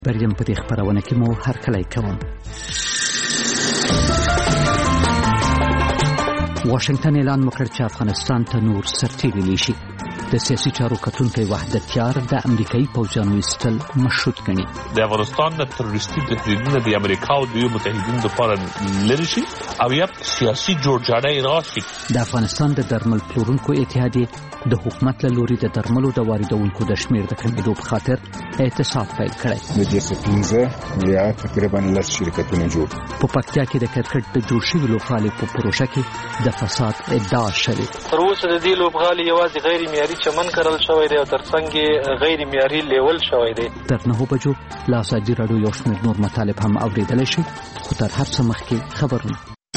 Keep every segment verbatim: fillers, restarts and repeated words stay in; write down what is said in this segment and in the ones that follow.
بریم په دې خبرونه کې مو هرکلی کوم. واشنگټن اعلان وکړ چې افغانستان ته نور سرتیري لیشي. د سیاسي چارو کتونکی وحدتیار د امریکایي پوځیانو ایستل مشروط ګڼي. د افغانستان د تروریستي تهدیدونو د امریکا او د متحدینو لپاره لري شي او یا سیاسي جوړجاړی راشي. د افغانستان د درمل پلورونکو اتحادیې د حکومت له لوري د درملو د واردونکو د شمیر د کمېدو په خاطر اعتصاب پیل کړی. د دې څخه یا تقریبا لس شرکتونه جوړ. په پکتیا کې د کرکټ د جوړ شوي لوبغالي په پروژه کې د فساد ادعا شوې. تر اوسه د دې لوبغالي یوازې غیر معیاري چمن کرل شوی دی او ترڅنګ غیر معیاري لیول شوی دی. تر نهو بجو لا ازادي راډیو یو شمېر نور مطالب هم اورېدلی شي، خو تر هر څه مخکې خبرونه.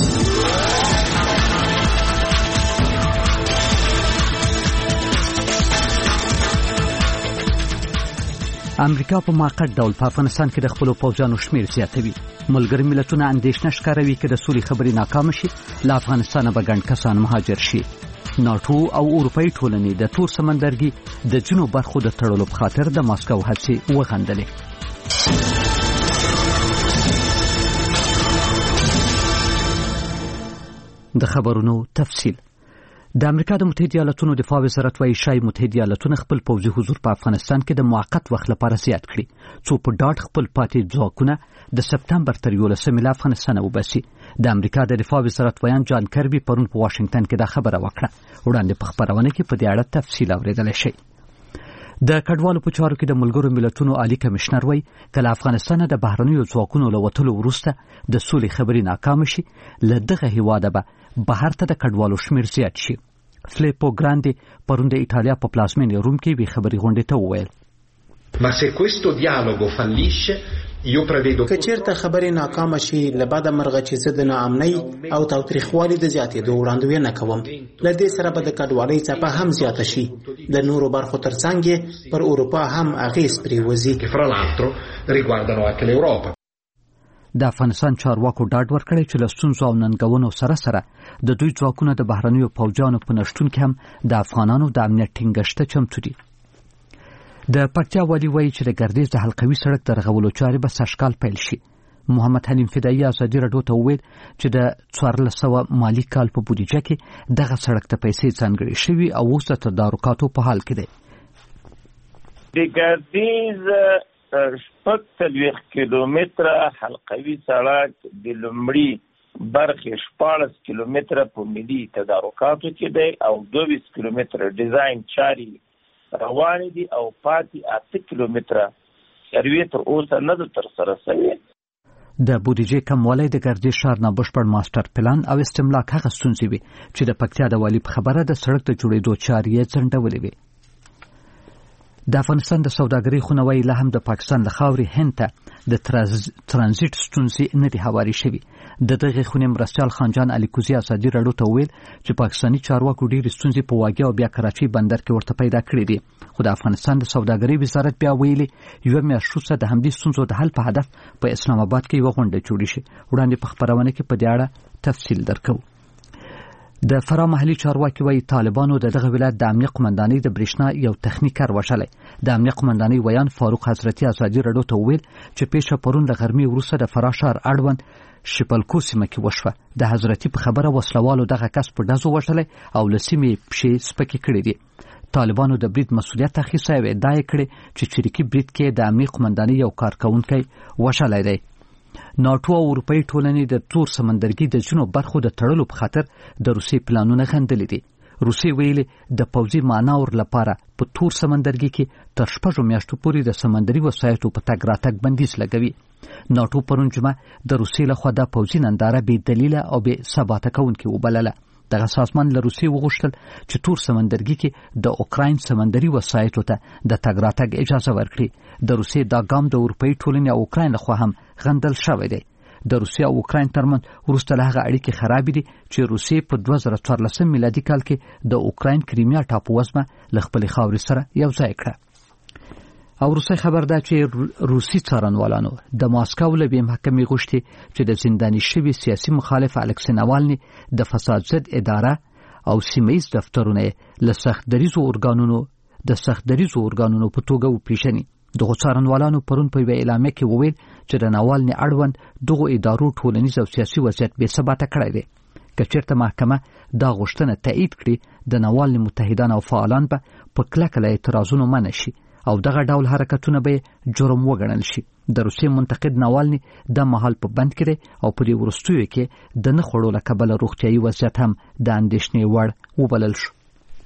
امریکا په موقت ډول په افغانستان کې د خپلو پوځیانو شمیر زیاتوي. ملګري ملتونه اندېښنه ښکاروي چې د سولې خبرې ناکامه شي، له افغانستانه به ګڼ کسان مهاجر شي. ناټو او اروپایي ټولنې د تور سمندرګي د ځینو برخو د تړلو په خاطر د ماسکو هڅې وغندلې. د خبرونو تفصیل. د امریکا د متحده ایالاتونو دفاع وزارت وايي شای متحده ایالاتونه خپل پوځي حضور په افغانستان کې د موقت وخت لپاره زیات کړي، څو په ډاډ خپل پاتې ځواکونه د سپتمبر تر یولسمې له افغانستانه وباسي. د امریکا د دفاع وزارت ویان جان کربي پرون په واشنگټن کې دا خبره وکړه. وړاندې په خبرونه کې په دې اړه تفصیل اورېدلی شئ. د کډوالو په چارو کې د ملګرو ملتونو عالی کمشنر وایي کله افغانستان د بهرنیو ځواکونو له وتلو وروسته د سولې خبرې ناکامه شي، له دغه هیواده به بهر ته د کډوالو شمیر زیات شي. فلیپو ګراندي پرون د ایټالیا په پلازمینې روم کې وی خبري غونډې ته وویل: ما se questo dialogo fallisce io prevedo که چیرته خبرې ناکامه شي له بعد مرغه چې زه د ناامنۍ او تاوتریخوالي د زیاتېدو وړاندوینه کوم. له دې سره به د کډوالۍ څپه هم زیاته شي، د نورو برخو ترڅنګ پر اروپا هم اغېز پرېوځي. che fra l'altro riguardano anche l'Europa. د افغانستان چارواکو ډاډ ورکړی چې له ستونزو او ننګونو سره سره د دوی ځواکونه د بهرنیو پوځیانو په نشتون کې هم د افغانانو د امنیت ټینګښت ته چمتو دي. د پکتیا والي وایي چې د ګردیز د حلقوي سړک د رغولو چارې به سږکال پیل شي. محمد حلیم فدایي ازادي راډیو ته وویل چې د څوارلس سوه مالي کال په بودیجه کې دغه سړک ته پیسې ځانګړې شوي او اوس د تدارکاتو په حال کې دی. د ګردیز شپږ څلوېښت کیلومتره حلقوي سړک د لومړي برخې شپاړس کیلومتره په ملي تدارکاتو کې دی او دوه ویشت کیلومتره ډیزاین چارې روانې دي او پاتې اته کیلومتره سروې تر اوسه نه ده ترسره شوې. د بودیجې کموالی د ګردیز ښار نابشپړ ماسټر پلان او استملاک هغه ستونزې وي چې د پکتیا د والي په خبره د سړک د جوړېدو چارې یې ځنډولې وي. د افغانستان د سوداګرۍ خونه وايي لا هم د پاکستان له خاورې هند ته د ترانزیت ستونزې نه دي هوارې شوي. د دغې خونې مرستیال خانجان الیکوزي ازادي راډیو ته وویل چې پاکستاني چارواکو ډېرې ستونزې په واګیا او بیا کراچۍ بندر کې ورته پیدا کړې دي، خو د افغانستان د سوداګرۍ وزارت بیا ویلي یوه میاشت وروسته د همدې ستونزو د حل په هدف په اسلام آباد کې یوه غونډه جوړې شي. وړاندې په خپرونه کې په دې اړه تفصیل درکوو. د فراه محلي چارواکي وايي طالبانو د دغه ولایت د امنیه قمندانۍ د برېښنا یو تخنیکر وژلی. د امنیه قمندانۍ ویان فاروق حضرتي ازادي راډیو ته وویل چې پیښه پرون له غرمې وروسته د فراه ښار اړوند شپلکو سیمه کې وشوه. د حضرتي په خبره وسلوالو دغه کس په ډزو وژلی او له سیمې پښې سپکې کړې دي. طالبانو د برید مسؤلیت اخیستی او ادعا یې کړې چې چریکي برید کې د امنیه قمندانۍ یو کارکوونکی وژلی دی. ناټو او اروپایي ټولنې د تور سمندرګي د ځینو برخو د تړلو په خاطر د روسیې پلانونه غندلي دي. روسیې ویلي د پوځي مانور لپاره په تور سمندرګي کې تر شپږو میاشتو پورې د سمندري وسایطو په تګ راتګ بندیز لګوي. ناټو پرون جمعه د روسیې لخوا دا پوځي ننداره بې دلیله او بې ثباته کوونکې وبلله. دغه سازمان له روسیې وغوښتل چې تور سمندرګي کې د اوکراین سمندري وسایطو ته د تګ راتګ اجازه ورکړي. د روسیې دا ګام د اروپایي ټولنې او اوکراین لخوا هم غندل شوی دی. د روسیې او اوکراین ترمنځ وروسته له هغه اړیکې خرابې دي چې روسیې په دوه زره څوارلسم میلادي کال کې د اوکراین کریمیا ټاپووزمه له خپلې خاورې سره یو ځای کړه. او روسي خبر ده چې روسي څارنوالانو د ماسکو له بې محکمې غوښتي چې د زنداني شوي سیاسي مخالف الکسی ناوالني د فساد ضد اداره او سیمه‌ییز دفترونه له سخت دریزو ارګانونو د سخت دریزو ارګانونو په توګه وپیژني. دغه څارنوالانو پرون په یوه اعلامیه کې وویل چې د ناوالني اړوند دغو ادارو ټولنیز او سیاسي وضعیت بې ثباته کړی دی. که چېرته محکمه دا غوښتنه تایید کړي د ناوالني متحدان او فعالان به په کلکه له اعتراضونو منع شي او دغه ډول حرکتونه به جرم وګڼل شي. د روسیې منتقد ناوالني د مهال په بند کې دی او په دې وروستیو کې د نه خوړو له کبله روغتیایي وضعیت هم د اندېښنې وړ وبلل شو.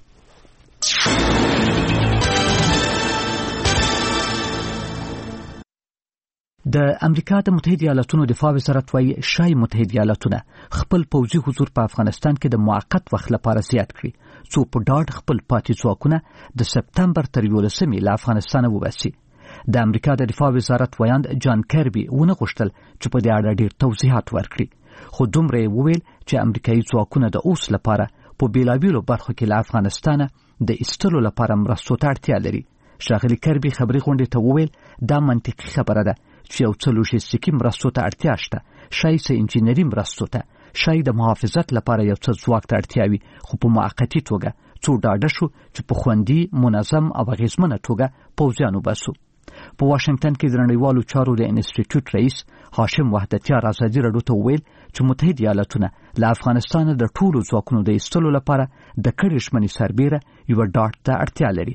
د امریکا د متحده ایالاتونو دفاع وزارت وايي شای متحده ایالاتونه خپل پوځي حضور په افغانستان کې د موقت وخت لپاره زیات کړي څو په ډاډ خپل پاتې ځواکونه د سپتمبر تر یولسمې له افغانستانه وباسي. د امریکا د دفاع وزارت ویاند جان کربي ونه غوښتل چې په دې اړه ډېر توضیحات ورکړي، خو دومره یې وویل چې امریکایي ځواکونه د اوس لپاره په بېلابېلو برخو کې له افغانستانه د ایستلو لپاره مرستو ته اړتیا لري. ښاغلي کربي خبري غونډې ته وویل دا منطقي خبره ده چې یو څه لوژستیکي مرستو ته اړتیا شته، شاید څه انجینري مرستو ته، شاید د محافظت لپاره یو څه ځواک ته اړتیا وي، خو په موقتي توګه څو ډاډه شو چې په خوندي، منظم او اغېزمنه توګه پوځیان وباسو. په واشنگټن کې د نړیوالو چارو د انسټیټیوټ رئیس هاشم وحدتیار ازادي راډیو ته وویل چې متحده ایالاتونه له افغانستانه د ټولو ځواکونو د ایستلو لپاره د کډې ژمنې سربیره یوه ډاډ ته اړتیا لري.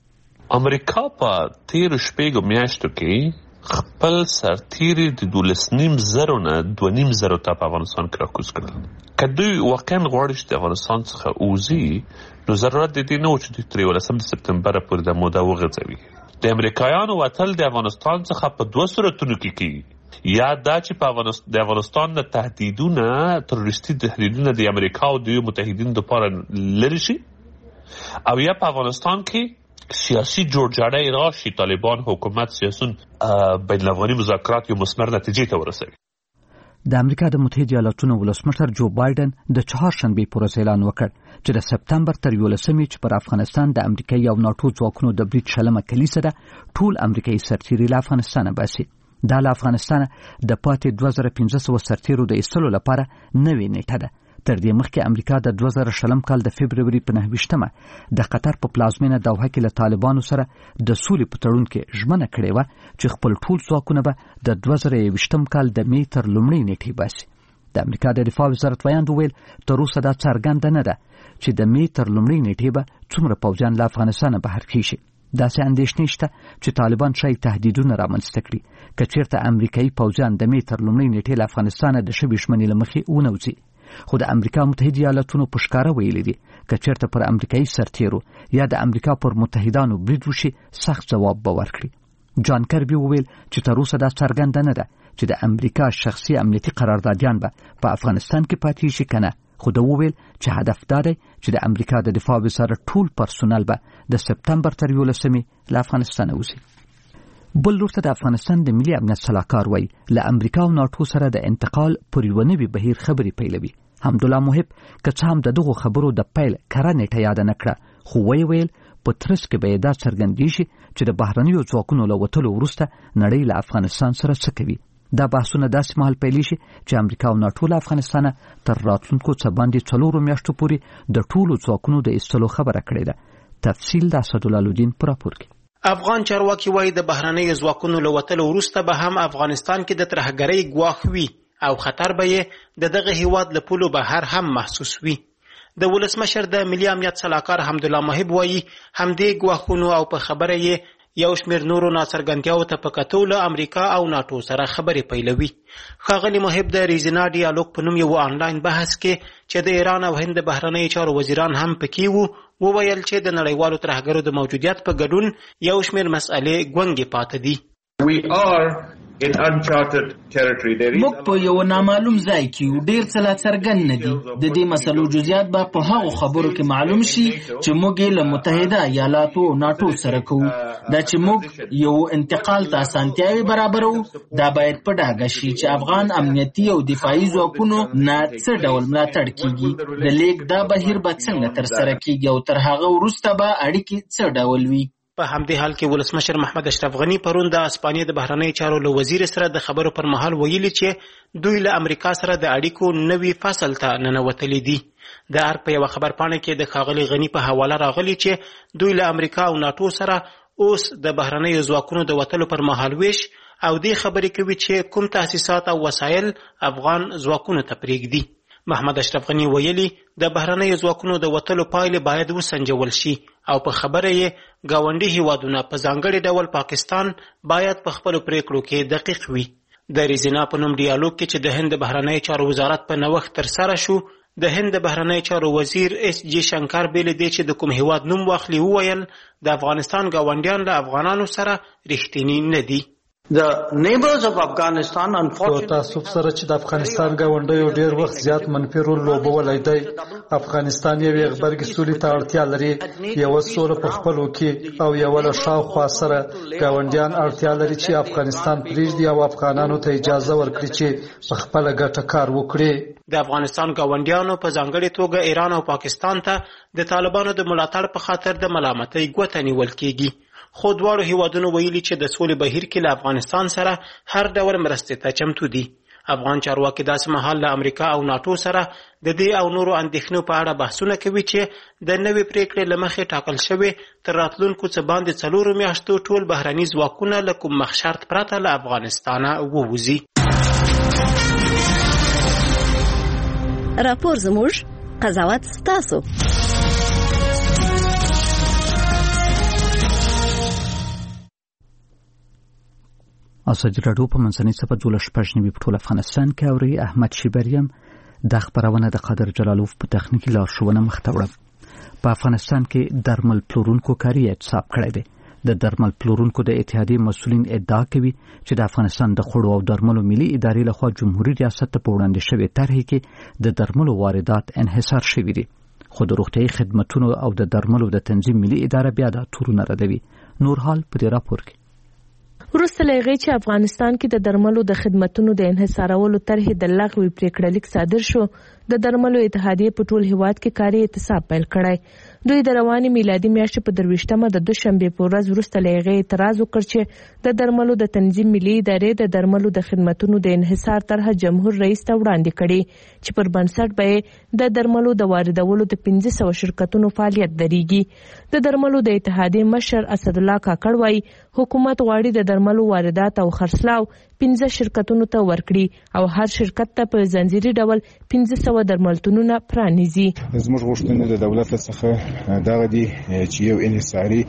امریکا په تیرو شپږو میاشتو کې خپل سرتیري د دولس نیم زرو نه دوه نیم زرو ته په افغانستان کې راکوز کړل. که دوی واقعا غواړي چې د افغانستان څخه ووځي نو ضرورت د دې نه و چې دوی تر یولسم سپتمبره پورې د موده وغځوي. د امریکایانو وتل د افغانستان څخه په دوه صورتونو کې کیږي، یا دا چې په د افغانستان د تهدیدونه تروریستي تهدیدونه د امریکا او د متحدینو لپاره لرې شي، او یا په افغانستان کې سیاسي جوړجاړی راشي، طالبان حکومت سیاسون بین الافغاني مذاکرات یو مثمر نتیجې ته ورسوي. د امریکا د متحده ایالاتونو ولسمشر جو بایدن د چهارشنبې په ورځ اعلان وکړ چې د سپتمبر تر یولسمې چې پر افغانستان د امریکایي او ناټو ځواکونو د برید شلمه کلیسه ده ټول امریکایي سرتیري له افغانستانه باسي. دا له افغانستانه د پاتې دوه زره پنځه سوه سرتیرو د ایستلو لپاره نوې نیټه ده. تر دې مخکې امریکا د دوه زره شلم کال د فبروري په نهه ویشتمه د قطر په پلازمینه دوحه کې له طالبانو سره د سولې په تړون کې ژمنه کړې وه چې خپل ټول ځواکونه به د دوه زره یوویشتم کال د مې تر لومړۍ نیټې باسي. د امریکا د دفاع وزارت ویاند وویل تر اوسه دا څرګنده نه ده چې د مې تر لومړۍ نیټې به څومره پوځیان له افغانستانه بهر کیږي. داسې اندېښنې شته چې طالبان شاید تهدیدونه رامنځته کړي که چېرته امریکایي پوځیان د مې تر لومړۍ نیټې له افغانستانه د شوې ژمنې له مخې ونوځي. خو د امریکا متحده ایالاتونو په ښکاره ویلي دي که چېرته پر امریکایي سرتیرو یا د امریکا پر متحدانو برید وشي سخت ځواب به ورکړي. جان کربي وویل چې تر اوسه دا څرګنده نه ده چې د امریکا شخصي امنیتي قراردادیان به په افغانستان کې پاتې شي که نه، خو ده وویل چې هدف دا دی چې د امریکا د دفاع وزارت ټول پرسونل به د سپتمبر تر یولسمې له افغانستانه وځي. بل لور ته د افغانستان د ملي امنیت سلاکار وایي له امریکا او ناټو سره د انتقال پر یوه نوي بهیر خبرې پیلوي. حمدالله محب که څه هم د دغو خبرو د پیل کره نیټه یاده نه کړه، خو ویې ویل په ترڅ کې به یې دا څرګندېږي چې د بهرنیو ځواکونو له وتلو وروسته نړۍ له افغانستان سره څه کوي. دا بحثونه داسې مهال پیلېږي چې امریکا او ناټو له افغانستانه تر راتلونکو څه باندې څلورو میاشتو پورې د ټولو ځواکونو د ایستلو خبره کړې ده. تفصیل د اسدالله په راپور کې. افغان چارواکي وایي د بهرنیو ځواکونو له وتلو وروسته به هم افغانستان کې د ترهګرۍ ګواښ وي او خطر به یې د دغه هیواد له پولو بهر هم محسوس وي. د ولسمشر د ملي امنیت سلاکار حمدالله محب وایي همدې ګواښونو او په خبره یې یو شمېر نورو ناڅرګندتیاوو ته په کتو له امریکا او ناټو سره خبرې پیلوي. ښاغلي محب د ریزنا ډیالوګ په نوم یو آنلاین بحث کې چې د ایران او هند د بهرنیو چارو وزیران هم پکې وو وویل چې د نړیوالو ترهګرو د موجودیت په ګډون یو شمېر مسئلې ګونګې پاتې دي. in uncharted territory. موږ په یو نامعلوم ځای کې یو، ډېر څه لا څرګند نه دي. د دې مسلو جزئیات به په هغو خبرو کې معلوم شي چې موږ یې له متحده ایالاتو او ناټو سره کوو. دا چې موږ یو انتقال ته اسانتیاوې برابرو، دا باید په ډاګه شي چې افغان امنیتي او دفاعي ځواکونو نه څه ډول ملاتړ کیږي، د لیږد دا بهیر به څنګه ترسره کیږي او تر هغه وروسته به اړیکې څه ډول وي. په همدې حال کې ولسمشر محمد اشرف غني پرون د اسپانیې د بهرنیو چارو له وزیر سره د خبرو پر مهال ویلي چې دوی له امریکا سره د اړیکو نوي فصل ته ننوتلي دي. د ارګ په یوه خبرپاڼه کې د ښاغلي غني په حواله راغلي چې دوی له امریکا او ناټو سره اوس د بهرنیو ځواکونو د وتلو پر مهال ویش او دې خبرې کوي چې کوم تاسیسات او وسایل افغان ځواکونو ته پرېږدي. محمد اشرف غني ویلي د بهرنیو ځواکونو د وتلو پایلې باید وسنجول شي او په خبره یې ګاونډي هیوادونه په ځانګړي ډول پاکستان باید په خپلو پریکړو کې دقیق وي. د ریزینا په نوم ډیالوګ کې چې د هند د بهرنیو چارو وزارت په نوښت ترسره شو، د هند د بهرنیو چارو وزیر اس جی شنکر بیل دی چې د کوم هیواد نوم واخلي وویل د افغانستان ګاونډیان له افغانانو سره رښتینی نه دي. The neighbors of Afghanistan unfortunately تاسو سره چې د افغانستان ګاونډیو ډیر وخت زیات منفي رول لوبولی دی. افغانستان یو غبرګي سولې ته اړتیا لري، یو سوله په خپلو کې او یو له شاوخوا سره ګاونډیان اړتیا لري چې افغانستان پریږدي او افغانانو ته اجازه ورکړي چې په خپل ګټه کار وکړي. د افغانستان ګاونډیانو په ځانګړي توګه ایران او پاکستان ته د طالبانو د ملاتړ په خاطر د ملامتۍ ګوته نیول کیږي. خو دواړو هیوادونو ویلي چې د سولې بهیر کې له افغانستان سره هر ډول مرستې ته چمتو دي. افغان چارواکي داسې مهال له امریکا او ناټو سره د دې او نورو اندېښنو په اړه بحثونه کوي چې د نوې پریکړې له مخې ټاکل شوې تر راتلونکو څه باندې څلورو میاشتو ټول بهرني ځواکونه له کوم مخشرط پرته له افغانستانه ووځي. راپور زموږ، قضاوت ستاسو. ازادي راډیو په منځنۍ صفحه دولس شپږ نوي په ټول افغانستان کې اوري. احمد شیبریم د خبرونه د قادر جلالوف په تخنیکي لارښوونه مخته وړه. په افغانستان کې درمل پلورونکو کاري اعتصاب کړی دی. د درمل پلورونکو د اتحادیې مسؤلین ادعا کوي چې د افغانستان د خوړو او درملو ملي ادارې لخوا جمهوریت ریاست ته په وړاندې شوې طرحې کې د درملو واردات انحصار شوي دي. خو د روغتیايي خدمتونو او د درملو د تنظیم ملي اداره بیا دا تورونه ردوي. نور حال په دې راپور کې. وروسته له هغې چې افغانستان کې د درملو د خدمتونو د انحصارولو طرحې د لغوي پریکړه لیک صادر شو، د درملو اتحادیې په ټول هیواد کې کاري اعتصاب پیل کړی. دوی د روانې میلادي میاشتې په درویشتمه د دوشنبې په ورځ وروسته له هغې اعتراض وکړ چې د درملو د تنظیم ملي ادارې د درملو د خدمتونو د انحصار طرحه جمهور رئیس ته وړاندې کړي چې پر بنسټ به یې د درملو د واردولو د پنځه سوه شرکتونو فعالیت درېږي. د درملو د اتحادیې مشر اسدالله کاکړ وایي حکومت غواړي د درملو واردات او خرڅلاو پنځه شرکتونو ته ورکړي او هر شرکت ته په ځنځیري ډول پنځه سوه درملتونونه پرانیزي. زموږ غوښتنه د دولت څخه دا دی چې یو انحصاري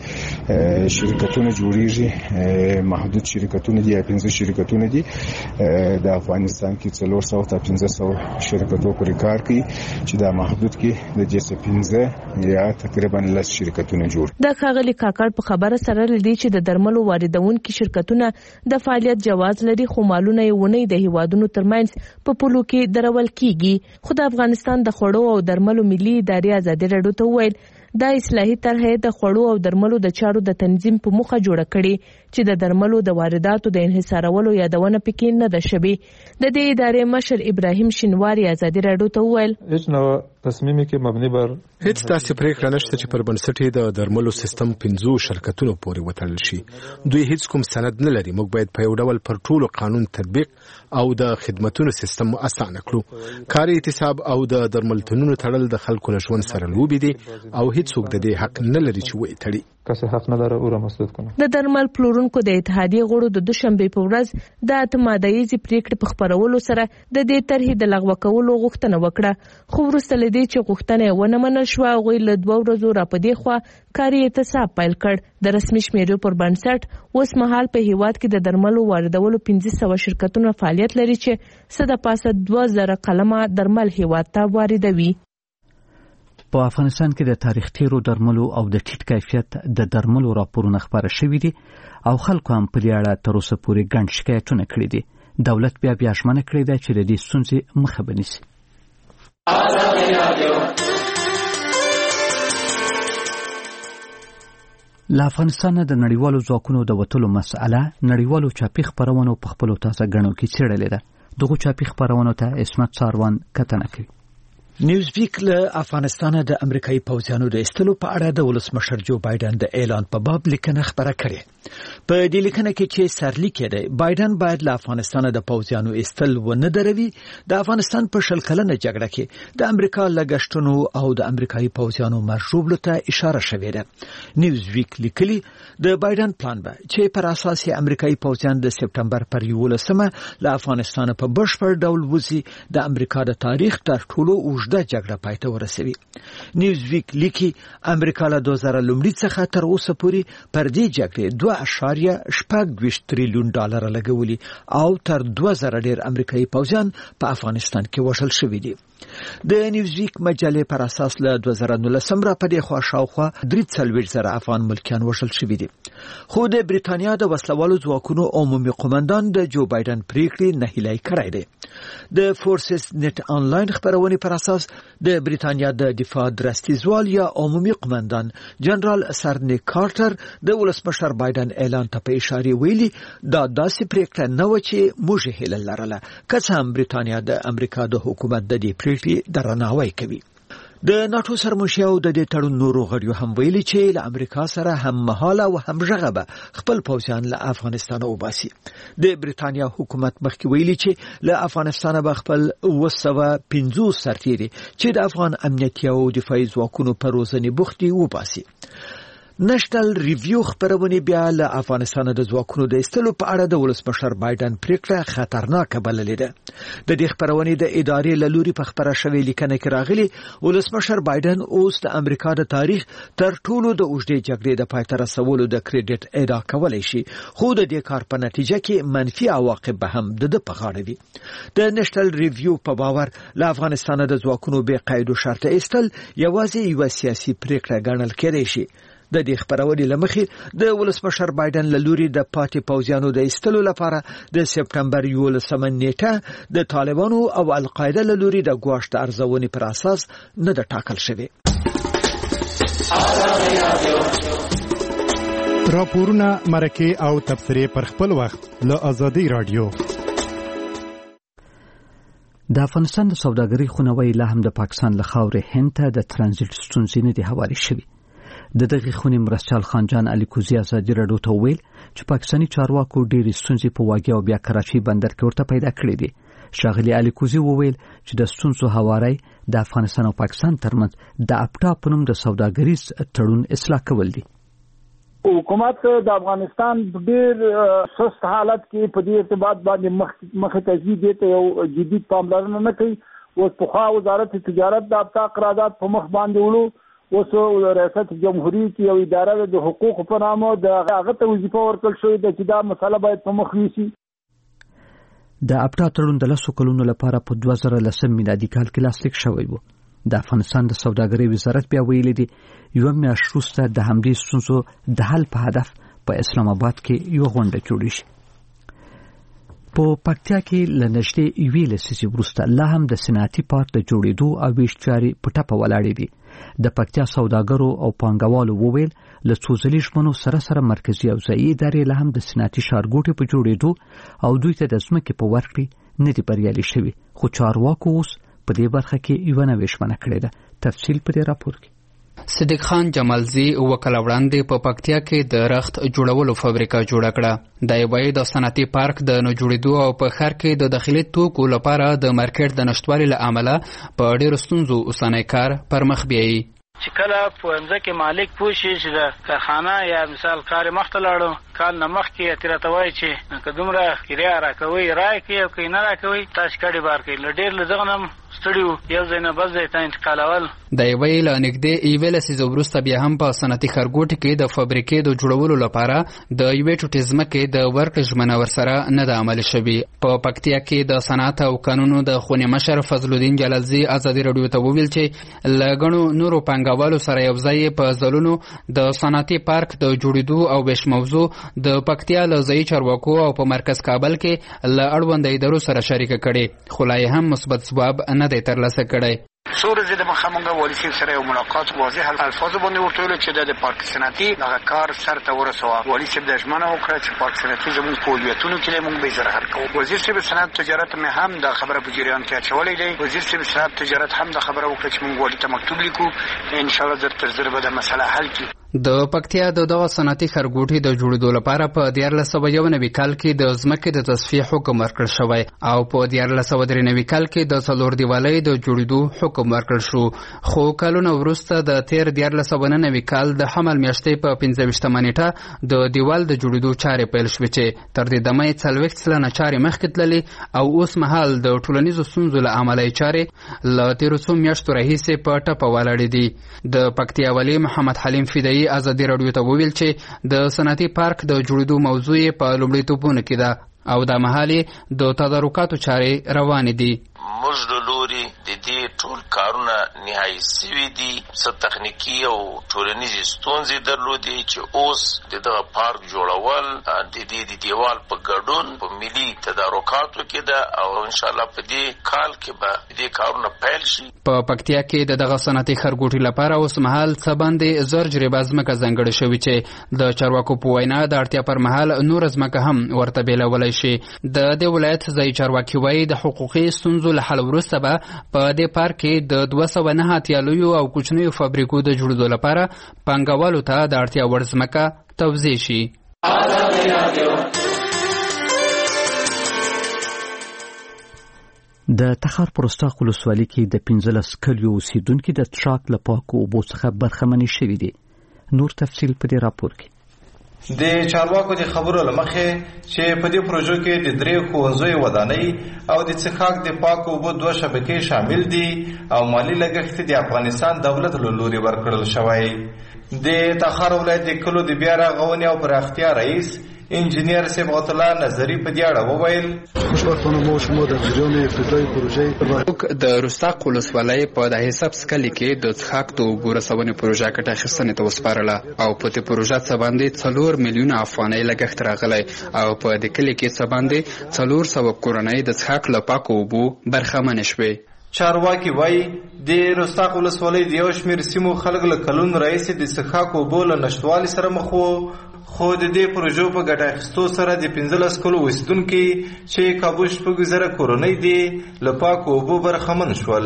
شرکتونه جوړیږي، محدود شرکتونه دي، پنځه شرکتونه دي. د افغانستان کې څلور سوه تا پنځه سوه شرکتونه پرې کار کوي چې دا محدود کې د جې پنځه یا تقریبا لس شرکتونه جوړ. د ښاغلي کاکړ په خبره سره لدی چې د درملو واردونکي شرکتونه د فعالیت جواز لري، خو مالونه یې ونی د هیوادونو ترمنځ په پولو کې درول کیږي. خو د افغانستان د خوړو او درملو ملي ادارې ازادي راډیو ته وویل دا اصلاحي طرحه د خوړو او درملو د چارو د تنظیم په موخه جوړه کړي چې د درملو د وارداتو د انحصارولو یادونه پکې نه ده شوې. د دې ادارې مشر ابراهیم شینواری ازادي راډیو ته وویل هیڅ نو تصمیمي کې مبني بر هیڅ تاسو پریکړه نشته چې پر بنسټ د درملو سیستم پنځو شرکتونو پورې وتړل شي. دوی هیڅ کوم سند نه لري. موږ باید په یو ډول پر ټولو قانون تطبیق او د خدماتو سیستم اسانه کړو. کاري اعتصاب او د درملتونونو تړل د خلکو له ژوند سره لوبي دي او هیڅوک د دې حق نه لري چې وایي تړي. کسه حق نه لري او مسدود کنه. د درمل پلورونکو د اتحادیې غړو د دوشنبې په ورځ د اتمادایزي پریکړې په خبرولو سره د دې طرحې د لغوه کولو غوښتنه وکړه، خو وروسته له دې چې غوښتنه ونه منل شوه هغوی له دوه ورځو راپدې خوا کاري اعتصاب پیل کړ. د رسمي شمیرو پر بنسټ اوس مهال په هیواد کې د درملو واردولو پنځه سوه شرکتونه فعالیت لري چې څه د پاسه دوه زره قلمه درمل هیواد ته واردوي. په افغانستان کې د تاریخ تیرو درملو او د ټیټ کیفیت د درملو راپورونه خبره شوي دي او خلکو هم په دې اړه تر اوسه پورې ګڼ شکایتونه کړي دي. دولت بیا بیا ژمنه کړې ده چې د دې ستونزې مخه به نیسي. له افغانستانه د نړیوالو ځواکونو د وتلو مسأله نړیوالو چاپي خپرونو په خپلو تازه ګڼو کې څېړلې ده. دغو چاپي خپرونو ته عصمت ساروان کتنه کوي. نیوزویک له افغانستان د امریکایي پوځیانو د ایستلو په اړه د ولسمشر جو بایدن د اعلان په باب لیکنه خبره کړې. په دې لیکنه کې چې سرلیک دی بایدن باید له افغانستان د پوځیانو ایستل و نه دروي د افغانستان په شل کلنه جګړه کې د امریکا لګښتونو او د امریکایي پوځیانو مرجوبلو ته اشاره شوې ده. نیوز ویک لیکلي د بایدن پلان به چې پر اساس امریکایي پوځیان د سپټمبر پر یولسمه له افغانستان په بشپړ ډول وځي د امریکا د تاریخ تر ټولو اوږده جګړه پای ته ورسوي. نیوز ویک لیکي امریکا له دوه زره لومړي څخه تر اوسه پورې پر دې جګړې دوه اشاریه شپږ دویشت تریلیون ډالر لګولي او تر دوه زره ډیر امریکایي پوځیان په افغانستان کې وژل شوي دي. د نیوزویک مجلې پر اساس له دوه زره نولسم را پدې خوا شاوخوا درې څلوېښت زره افغان ملکیان وژل شوي دي. خو د بریتانیا د وسلوالو ځواکونو عمومي قومندان د جو بایدن پریکړې نهیلی کړی دی. د فورسز نت آنلاین خبرونې پر اساس د بریتانیا د دفاع درستیزوال یا عمومي قومندان جنرال سرنی کارټر د ولسمشر بایدن اعلان ته په اشاره ویلي دا داسې پریکړه نه و چې موږ هیله لرله که څه هم بریتانیا د امریکا د حکومت د دې پریکړې درناوی کوي. د ناتو سرمشیاو د دې تړون نورو غړیو هم ویلي چې له امریکا سره هم مهاله او هم ژغه به خپل پوځیان له افغانستان وباسي. د بریتانیا حکومت مخکې ویلي چې له افغانستان به خپل اوه سوه پنځوس سرتیري چې د افغان امنیتي او دفاعي ځواکونو په روزنې بوخت دي وباسي. نېشنل ریویو خبرونه بیا له افغانستان د ځواکونو د ایستلو په اړه د ولسمشر بایدن پریکړه خطرناکه بللې ده. د دې خبرونه د ادارې له لوري په خبره شوې لیکنه کې راغلي ولسمشر بایدن اوس د امریکا د تاریخ تر ټولو د اوږدې جګړې د پای ته رسولو د کریډټ ادعا کولای شي خو د دې کار په نتیجه کې منفي عواقب به هم د په غاړه وي. د نېشنل ریویو په باور له افغانستان د ځواکونو بې قید او شرط ایستل یوازې یو سیاسي پریکړه ګڼل کېدای شي. د دې خبرونې لمخې د ولسمشر بایدن له لوري د پاتې پوځیانو د ایستلو لپاره د سپټمبر یولسمه نیټه د طالبانو او القاعده له لوري د ګواښ د ارزونې پر اساس نه ده ټاکل شوې. راپورونه مرکه او تبصرې پر خپل وخت له ازادي رادیو. د افغانستان د سوداګرۍ خونوي له هم د پاکستان له خاورې هند ته د ترانزیت ستونزې نه دي حواله شوي. د دغه خونې مرستیال خانجان علي کوزی ازادي راډیو ته ویل چې پاکستاني چارواکو ډېرې ستونزې په واګیا او بیا کراچۍ بندر کې ورته پیدا کړې دي. شاغلي علي کوزی وویل چې د ستونزو هواری د افغانستان او پاکستان ترمنځ د اپټا په نوم د سوداګریز تړون اصلاح کول دي. حکومت د افغانستان ډېر سست حالت کې په دې ارتباط باندې مخه تجدید ته یو جدي پاملرنه نه کوي. اوس په وزارت تجارت د اپټا قرارداد په مخ باندې وړو. اوس ریاست جمهوریت کې یو اداره د حقوقو په نامه د هغه ته وظیفه ورکړل شوې ده چې دا مسله باید په مخ یوسي. د اپټا تړون د لسو کلونو لپاره په دوه زره لسم میلادي کال کې لاسلیک شوی و. د افغانستان د سوداګرۍ وزارت بیا ویلي دی یو میاشت وروسته د همدې ستونزو د حل په هدف په اسلام آباد کې یو غونډه جوړه شي. په پکتیا کې لنشته ایوی لسیسی وروسته لا هم د صنعتي پارک د جوړېدو او ویش چاري په ټاپه ولاړې دي. د پکتیا سوداګرو او پانګوالو وویل له څو ځلې شمنو سره سره مرکزی او ځایي ادارې له هم د صنعتي ښارګوټي په جوړېدو او دوی ته د ځمکې په ورکړې نه دي بریالي شوي خو چارواکو اوس په دې برخه کې یو نوې ژمنه کړې ده. تفصیل په دې راپور کې. صدیق خان جمالزی وکړه وړاندې په پکتیا کې د رخت جوړولو فابریکه جوړه کړه. د یوې د صنعتي پارک د نه جوړېدو او په ښار کې د داخلي توکو لپاره د مارکیټ د نشټوالي له امله په ډېرو ستونزو اوسنی کار پر مخ بیایي. چې کله په ځمکې مالک پوه شي چې د کارخانه یا مثال کار مخته لاړو کال نه مخکې اتره ته وایي چې که دومره کرایه راکوئ راکوئ او که یې نه راکوئ تاسې کډې بار کوئ. له ډېر له دغه نه ستړي وو یو ځای نه بل ځای ته انتقالول. د یوې له نږدې یوې لسیزې وروسته بیا هم په صنعتي ښارګوټي کې د فابریکې د جوړولو لپاره د یوې ټوټې ځمکې د ورکړې ژمنه ورسره نه ده عملي شوې. په پکتیا کې د صنعت او قانونو د خونې مشر فضل الدین جلالزی ازادي راډیو ته وویل چې له ګڼو نورو پانګوالو سره یو ځای په ځلونو د صنعتي پارک د جوړېدو او ویش موضوع د پکتیا له ځایي چارواکو او په مرکز کابل کې له اړونده ادارو سره شریکه کړې خو لا یې هم مثبت ځواب نه دی ترلاسه کړی. څو ورځې دمخه موږ والي صاحب سره یو ملاقات واضح الفاظو باندې ورته ویل چې د پارک صنعتي دغه کار سر ته ورسوه. والي صاحب د ژمنه وکړه چې پارک صنعتي زموږ په ولایتونو کې موږ به زراعت کوو. وزیر صاحب صنعت تجارت مې هم د خبره په جریان کې اچولې دی. وزیر صاحب صنعت تجارت هم د خبره وکړه چې موږ والي ته مکتوب لیکو ان شاء الله زر تر زر به د مسله حل کړي. د پکتیا د دغه صنعتي ښارګوټي د جوړېدو لپاره په دیارلس سوه یو نوي کال کې د ځمکې د تصفیې حکم ورکړل شوی او په دیارلس سوه درې نوي کال کې د څلور دیوالۍ د جوړېدو حکم ورکړل شو. خو کلونه وروسته د تیر دیارلس سوه نه نوي کال د حمل میاشتې په پنځه ویشتمه نیټه د دیوال د جوړېدو چارې پیل شوې چې تر دې دمه یې څلوېښت سلنه چارې مخکې تللې او اوس مهال د ټولنیزو ستونزو له امله یې چارې له تېرو څو میاشتو راهیسې په ټپه ولاړې دي. د پکتیا والي محمد حلیم فدایي ازادي راډیو ته وویل چې د صنعتي پارک د جوړېدو موضوع یې په لومړیتوبونو کې ده او دا مهال یې د تدارکاتو چارې روانې دي. موږ د لوري د دې ټول کارونه نهایي سوي دي. څه تخنیکي او ټولنیزې ستونزې درلودې چې اوس د دغه پارک جوړول د دې د دیوال په ګډون په ملي تدارکاتو کې ده او انشاءالله په دې کال کې به دې کارونه پیل شي. په پکتیا کې د دغه صنعتي ښارګوټي لپاره اوس مهال څه باندې زر جریبه ځمکه ځانګړې شوې چې د چارواکو په وینا د اړتیا پر مهال نور ځمکه هم ورته بیلولی شي. د دې ولایت ځایي چارواکي وایي د حقوقي ستونزو له حل وروسته به په دې پارک کې د دوه سوه نه اتیا لویو او کوچنیو فابریکو د جوړېدو لپاره پانګوالو ته د اړتیا وړ ځمکه توزیع شي. د تخار په رستاق ولسوالۍ کې د پنځلس کلیو اوسېدونکي د څښاک له پاکو اوبو څخه برخمنې شوي دي. نور تفصیل په دې راپور کې. د چارواکو د خبرو له مخې چې په دې پروژو کې د درې ښوونځیو ودانۍ او د څښاک د پاکو اوبو دوه شبکې شامل دي او مالي لګښت د افغانستان دولت له لوري ورکړل شوی. د تخار ولایت د کلو د بیا رغونې او پراختیا رئیس انجینیر صبغت الله نظری په دې اړه وویل خوشبختانه ما شما در جریان ابتدای پروژه د رستاق ولسوالۍ په د حساب کلي کې د څښاک د اوبو رسونې پروژه ګټه اخیستنې ته وسپارله او په دې پروژه څه باندې څلور میلیونه افغانۍ لګښت راغلی او په دې کلي کې څه باندې څلور سوه کورنۍ د څښاک له پاکو اوبو برخمنې شوې. چارواکي وایي د رستاق ولسوالۍ د یو شمېر سیمو خلک له کلونو راهیسې د څښاک اوبو له نشتوالي سره مخ وو خو د دې پروژو په ګټه اخیستو سره د پنځلس کلو اوسېدونکي چې کابو شپږ زره کورنۍ دي له پاکو اوبو برخمن شول.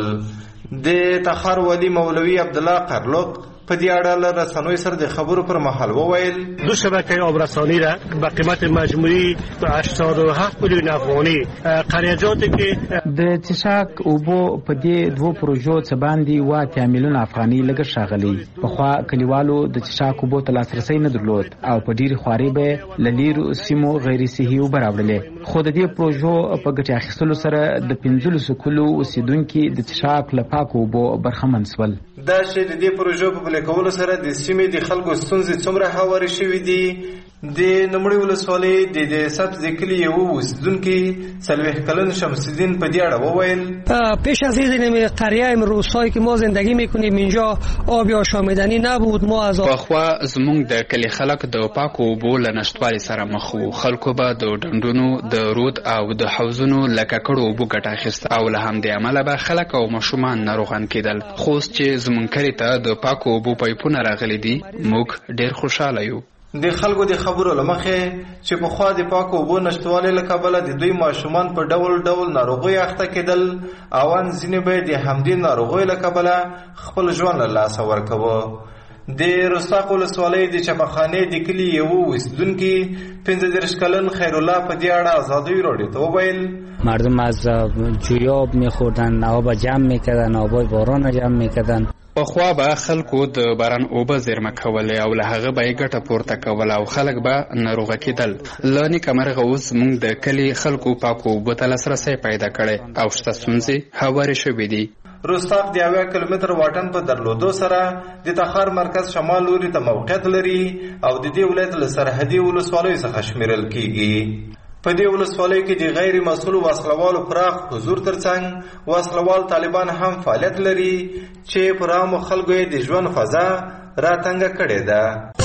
د تخار والي مولوي عبدالله قرلق په دې اړه له رسنیو سره د خبرو پر مهال وویل دو شبکه آبرسانی را به قیمت مجموعی هشتاد و هفت میلیون افغانی قریجاتی که د څښاک اوبو په دې دوو پروژو څه باندې اووه اتیا میلیون افغانۍ لګښت راغلی. پخوا کلیوالو د څښاک اوبو ته لاسرسی نه درلود او په ډېرې خوارۍ به یې له لیرو سیمو غیر صحي اوبه راوړلې. خو د دې پروژو په ګټې اخیستلو سره د پنځلسو کلو اوسېدونکي د څښاک له پاکو اوبو برخمن شول. دا چې د دې پروژو په پلي کولو سره د سیمې د خلکو ستونزې څومره هوارې شوي دي. د نمړی ولسوالۍ د د سبز کلي یو اوسېدونکي څلوېښت کلن شمس الدین په دې اړه وویل پیش از این قریه روستایی که ما زندگی میکنیم اینجا آب آشامیدنی نبود. ما از پخوا زموږ د کلي خلک د پاکو اوبو له نشتوالي سره مخ وو. خلکو به د ډنډونو د رود او د حوضونو له ککړو اوبو ګټه اخیسته او له همدې امله به خلک او ماشومان ناروغان کېدل. خو اوس چې زموږ کلي ته د پاکو اوبو پایپونه راغلي دي موږ ډېر خوشحاله یو. د خلکو د خبرو له مخې چې پخوا د پاکو اوبو نشتوالي له کبله د دوی ماشومان په ډول ډول ناروغیو اخته کېدل او ان ځینې به د همدې ناروغیو له کبله خپل ژوند له لاسه ورکوه. د رستاق ولسوالۍ د چپخانې د کلي یو اوسېدونکي پنځه دېرش کلن خیرالله په دې اړه ازادي راډیو ته وویل مردم از جوی آب میخوردن، آب جمع میکردن، آبای باران جمع میکردن. پخوا به خلکو د باران اوبه زیرمه کولې او له هغه به یې ګټه پورته کوله او خلک به ناروغه کېدل. له نیکه مرغه اوس موږ د کلي خلکو پاکو اوبو ته لاسرسی پیدا کړی او شته ستونزې هوارې شوې دي. رستاق د اویا کیلومتر واټن په درلودو سره د تخار مرکز شمال لوري ته موقعیت لري او د دې ولایت له سرحدي ولسوالیو څخه شمیرل کیږي. په دې ولسوالۍ کې د غیر مسؤل وسلوالو پراخ حضور ترڅنګ وسلوال طالبان هم فعالیت لري چې پر عامو خلکو یې د ژوند فضا راتنګه کړې ده.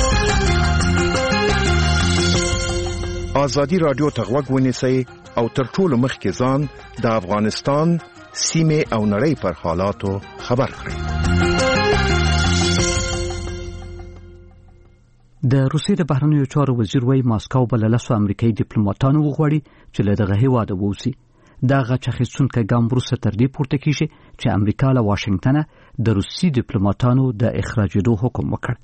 ازادي راډیو ته غوږ ونیسئ او تر ټولو مخکې ځان د افغانستان سیمه او نړۍ پر حالاتو خبر کړئ. د روسیې د بهرنیو چارو وزیر وایي ماسکو به له لسو امریکایي ډیپلوماتانو وغواړي چې له دغه هېواده ووځي. دغه غچ اخیستونکی ګام وروسته تر دې پورته کېږي چې امریکا له واشنګټنه د روسي ډیپلوماتانو د اخراجېدو حکم وکړ.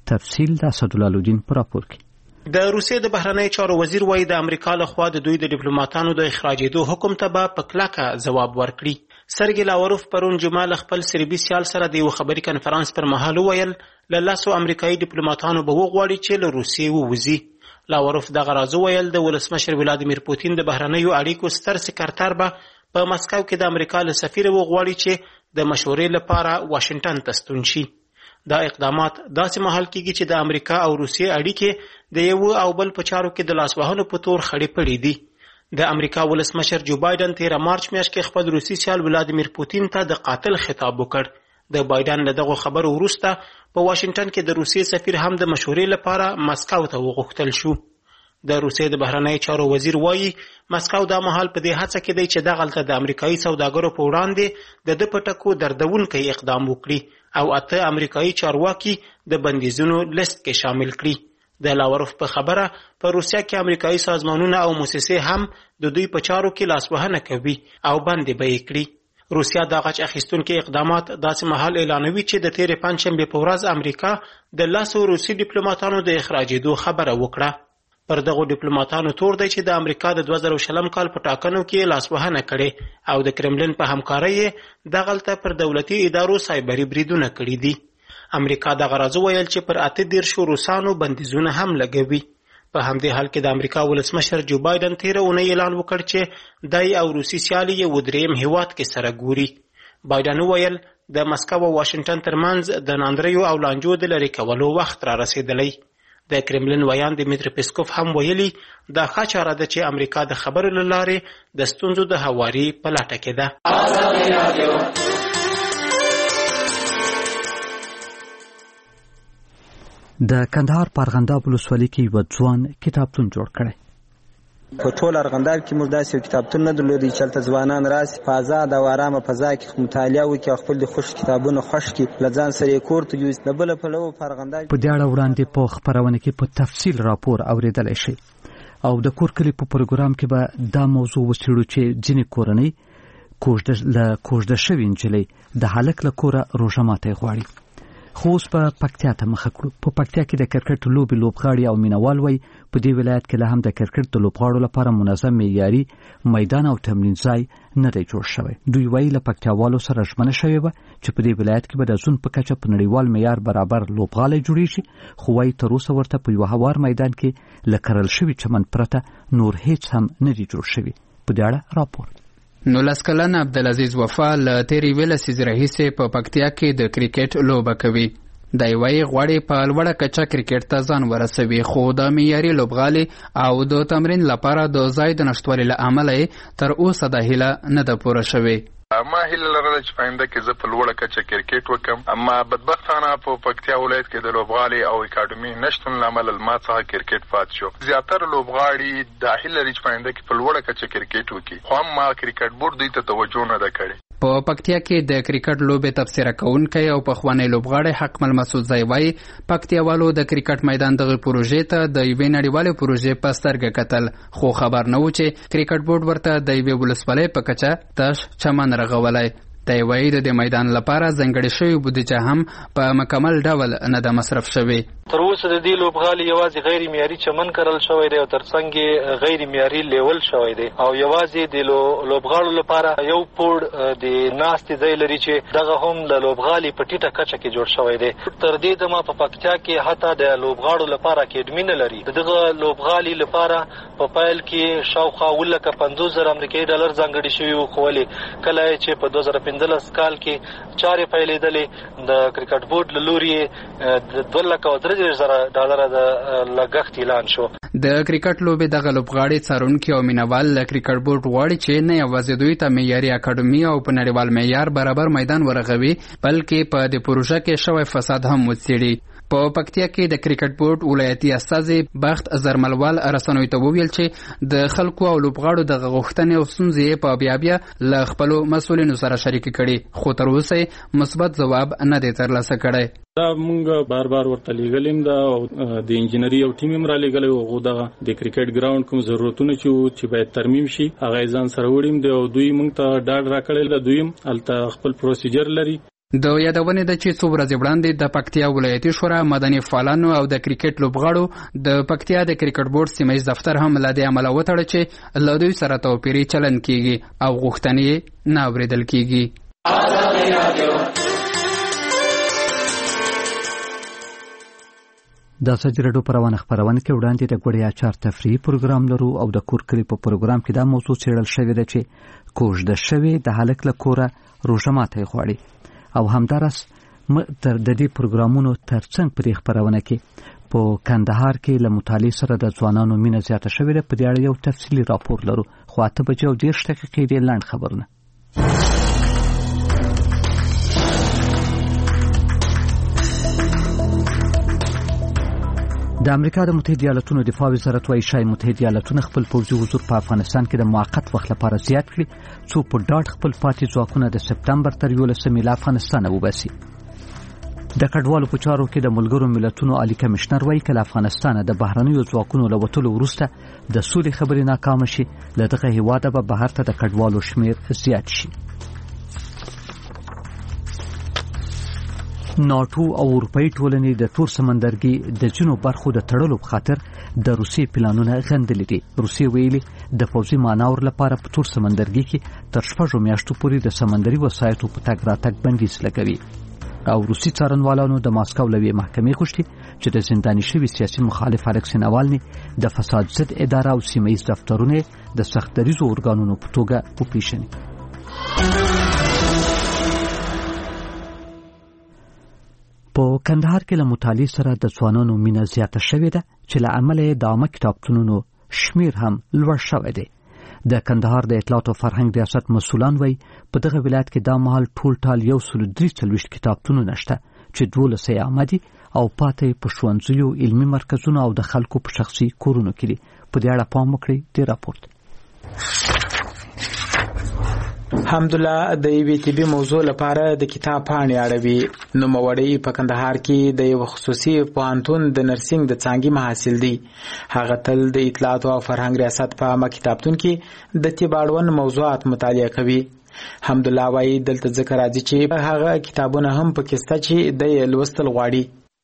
تفصیل د اسدالله لودین پر راپور کې. د روسیې د بهرنی چارو وزیر وایي د امریکا لخوا د دوی د ډیپلوماټانو د اخراجېدو حکم ته به په کلکه ځواب ورکړي. سرګي لاوروف پرون جمعه له خپل سربي سیال سره د یو خبري کنفرانس پر مهال وویل له لاسو امریکایي ډیپلوماټانو به وغواړي چې له روسیې ووځي. لاوروف دغه راز وویل د ولسمشر ولادیمیر پوتین د بهرنیو اړیکو ستر سکرتر به په مسکو کې د امریکا له سفیر وغواړي چې د مشورې لپاره واشنگټن ته ستون شي. دا اقدامات داسې مهال کېږي چې د امریکا او روسیې اړیکې د یو او بل په چارو کې د لاسوهنو په تور خړې پړې دي. د امریکا ولسمشر جو بایدن تیر مارچ میاشت کې خپل روسي سیال ولادیمیر پوتین ته د قاتل خطاب وکړ. د بایدن له دغه خبرو وروسته په واشنگټن کې د روسیې سفیر هم د مشورې لپاره مسکو ته وغوښتل شو. د روسیې د بهرنی چارو وزیر وایي مسکو دا مهال په دې هڅه کې دی چې دغلته د امریکایي سوداګرو په وړاندې د ده په ټکو دردونکی اقدام وکړي او اته امریکایي چارواکي د بندیزونو لیست کې شامل کړي. د لاوروف په خبره په روسیا کې امریکایي سازمانونه او موسسې هم د دوی په چارو کې لاسوهنه کوي او بندي به یې کړي. روسیا د غچ اخیستونکو اقدامات داسې مهال اعلانوي چې د تیرې پنجشنبې په ورځ امریکا د لاسو روسي ډیپلوماټانو د اخراجېدو خبره وکړه. پر دغو ډیپلوماټانو تور دی چې د امریکا د دوه زره شلم کال په ټاکنو کې لاسوهنه کړې او د کرملین په همکارۍ دغلته پر دولتي ادارو سایبري بریدونه کړي دي. امریکا دغه راز ویل چې پر اته دیرشو روسانو بندیزونه هم لګوي. په همدې حال کې د امریکا ولسمشر جو بایدن تیره اونۍ اعلان وکړ چې دی او روسي سیالي یې و درېیم هیواد کې سره ګوري. بایدن وویل د مسکو او واشنګټن ترمنځ د ناندریو او لانجو د لرې کولو وخت را رسېدلی. د کرملین ویان دیمیتری پیسکوف هم ویلي دا ښه چاره ده چې امریکا د خبرو له لارې د ستونزو د هواري په لټه کې ده. د کندهار په ارغنداب ولسوالۍ کې یو ځوان کتابتون جوړ کړی. په ټول ارغنداب کې موږ داسې یو کتابتون نه درلودی چې هلته ځوانان راسي په ازاد او ارامه فضا کې مطالعه وکړي او خپل د خوښ کتابونه خوښ کړي له ځان سره یې کور ته یوسي. د بله پلوه په ارغنداب په دې اړه وړاندې په خپرونه کې په تفصیل راپور اورېدلی شي او د کور کلي په پروګرام کې به دا موضوع وڅېړو چې ځینې کورنۍ له کوژده شوې نجلۍ د هلک له کوره روژه ماتی غواړي. خو اوس په پکتیا ته مخه کړو. په پکتیا کې د کرکټ لوبې لوبغاړي او مینوال وایي په دې ولایت کې لا هم د کرکټ د لوبغاړو لپاره منظم معیاري میدان او تمرین ځای نه دی جوړ شوی. دوی وایي له پکتیاوالو سره ژمنه شوې وه چې په دې ولایت کې به د زون په کچه په نړیوال معیار برابر لوبغالی جوړیږي. خو وایي تر اوسه ورته په یوه هوار میدان کې له کرل شوي چمن پرته نور هیڅ هم نه دی جوړ شوی. په دې اړه راپور. نولس کلن عبدالعزیز وفا له تیرې اووه لسیزې راهیسې په پکتیا کې د کرکټ لوبه کوي. دی وایي غواړي په لوړه کچه کرکټ ته ځان ورسوي خو د معیاري لوبغالي او د تمرین لپاره د ځای د نشتوالي له امله تر اوسه د هیله نه ده پوره شوې. ما هیله لرله چې په آینده کې زه په لوړه کچه کرکټ وکړم، اما بدبختانه په پکتیا ولایت کې د لوبغالي او اکاډمي نشتون له امله ما څخه کرکټ پاتې شو. زیاتره لوبغاړي دا هیله لري چې په آینده کې په لوړه کچه کرکټ وکړي، خو هم ما کرکټ بورډ دوی ته توجه نه ده کړې. په پکتیا کې د کرکټ لوبې تبصره کوونکی او پخوانی لوبغاړی حکمل مسعودزی وایي پکتیاوالو د کرکټ میدان دغه پروژې ته د یوې نړیوالې پروژې په سترګه کتل، خو خبر نه و چې کرکټ بورډ ورته د یوې ولسوالۍ په کچه تش چمن رغولی. دی وایي د دې میدان لپاره ځانګړې شوې بودیجه هم په مکمل ډول نه ده مصرف شوې. تر اوسه د دې لوبغالي یوازې غیر معیاري چمن کرل شوی دی او ترڅنګ یې غیر معیاري لیول شوی دی او یوازې د لوبغاړو لپاره یو پوړ د ناستې ځای لري چې دغه هم د لوبغالي په ټیټه کچه کې جوړ شوی دی. تر دې دمه په پکتیا کې حتی د لوبغاړو لپاره اکیډمي نه لري. دغه لوبغالي لپاره په پیل کې شاوخوا اووه لکه پنځوس زره امریکایي ډالر ځانګړي شوي وو، خو ولې کله چې په دوه زره پنځلس کال کې چارې پیلېدلې د کرکټ بورډ له لورې د دوه لکه او درې دېرش زره ډالره د لګښت اعلان شو. د کرکټ لوبې دغه لوبغاړي څارونکي او مینوال له کرکټ بورډ غواړي چې نه یوازې دوی ته معیاري اکاډمي او په نړیوال معیار برابر میدان ورغوي بلکې په دې پروژه کې شوی فساد هم وڅېړي. په پکتیا کې د کرکټ بورډ ولایتي استازي بخت زرملوال رسنیو ته وویل چې د خلکو او لوبغاړو د غوښتنې او ستونزې په بیا بیا له خپلو مسؤلینو سره شریک کړي، خو تر اوسه مثبت ځواب نه دی ترلاسه کړی. دا مونږ بار بار ورته لیږلیم دا او د انجینری او ټیم هم را لیږلی و، هغو دغه د کرکټ ګراوند کوم ضرورتونه چې چې باید ترمیم شي هغه یې ځان سره وړیم دی او دوی مونږ ته ډاډ راکړی ده. دوی هم هلته خپل پروسیجر لري د یادونې ده چې څو ورځې وړاندې د پکتیا ولایتي شورا مدني فعالانو او د کرکټ لوبغاړو د پکتیا د کرکټ بورډ سیمه ییز دفتر هم له دې امله وتړه چې له دوی سره توپیري چلند کیږي او غوښتنې نه اورېدل کیږي. د سجرډو پروانه خبرونه کې وړاندې د ګوړیا چار تفریحي پروګرام لرو او د کور کلی په پروګرام کې دا موضوع څېړل شوې ده چې کوژده شوې د هلک له کوره روژه ماتی غواړي او همدارس د دې پروګرامونو ترڅنګ په دې خبرونه کې په کندهار کې له مطالعې سره د ځوانانو مینه زیاته شوې ده. په دې اړه یو تفصیلي راپور لرو خو اته بجې او دېرش دقیقې ډېر لنډ خبرونه. د امریکا د متحده ایالاتونو دفاع وزارت وايي شای متحده ایالاتونه خپل پوځي حضور په افغانستان کې د موقت وخت لپاره زیات کړي څو په ډاډ خپل پاتې ځواکونه د سپتمبر تر یولسمې له افغانستانه وباسي. د کډوالو په چارو کې د ملګرو ملتونو عالی کمشنر وايي چې افغانستان د بهرنیو ځواکونو له وتلو وروسته د سولې خبرې ناکام شي له دغه هیواده به بهر ته د کډوالو شمیر زیات شي. ناتو او اروپאי ټولنې د تور سمندرګي د جنو برخو د تړلو په خاطر د روسیې پلانونه غندلي دي. روسیې ویلي د پوځي مانور لپاره په تور سمندرګي کې تر شپږو میاشتو پورې د سمندري وسایطو په تګ راتګ بندیز لګوي او روسي څارنوالانو د ماسکو لوی محکمې غوښتي چې د زنداني شوي سیاسي مخالف الکسي ناوالني د فساد ضد اداره او سیمه ییز دفترونه د سختدریزو ارګانونو په توګه وپیژني. په کندهار کې له مطالعې سره د ځوانانو مینه زیاته شوې ده چې له امله د عامه کتابتونونو شمیر هم لوړ شوی دی. د کندهار د اطلاعات او فرهنګ ریاست مسؤلان وایي په دغه ولایت کې دا مهال ټول ټال یو سل درې څلوېښت کتابتونونه شته چې دولس یې عامه دي او پاتې په ښوونځیو علمي مرکزونو او د خلکو په شخصي کورونو کې دي. په دې اړه پام وکړئ د راپورټ. حمدالله د یوې طبي موضوع لپاره د کتاب پاڼې اړوي. نوموړی په کندهار کې د یو خصوصي پوهنتون د نرسنګ د څانګې محصل دی. هغه تل د اطلاعات او فرهنګ ریاست په عامه کتابتون کې د طب اړوند موضوعات مطالعه کوي. حمدالله وايي دلته ذکر راځي چې هغه کتابونه هم پکې شته چې د لوستل غواړي.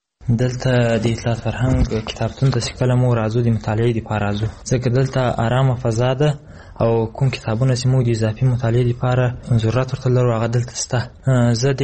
دلته د اطلاعات فرهنګ کتابتون ته کله مو راځو د مطالعې لپاره راځو ځکه دلته آرامه فضا ده او کوم کتابونه چې موږ د اضافي مطالعې لپاره ضرورت ورته لرو هغه دلته شته. زه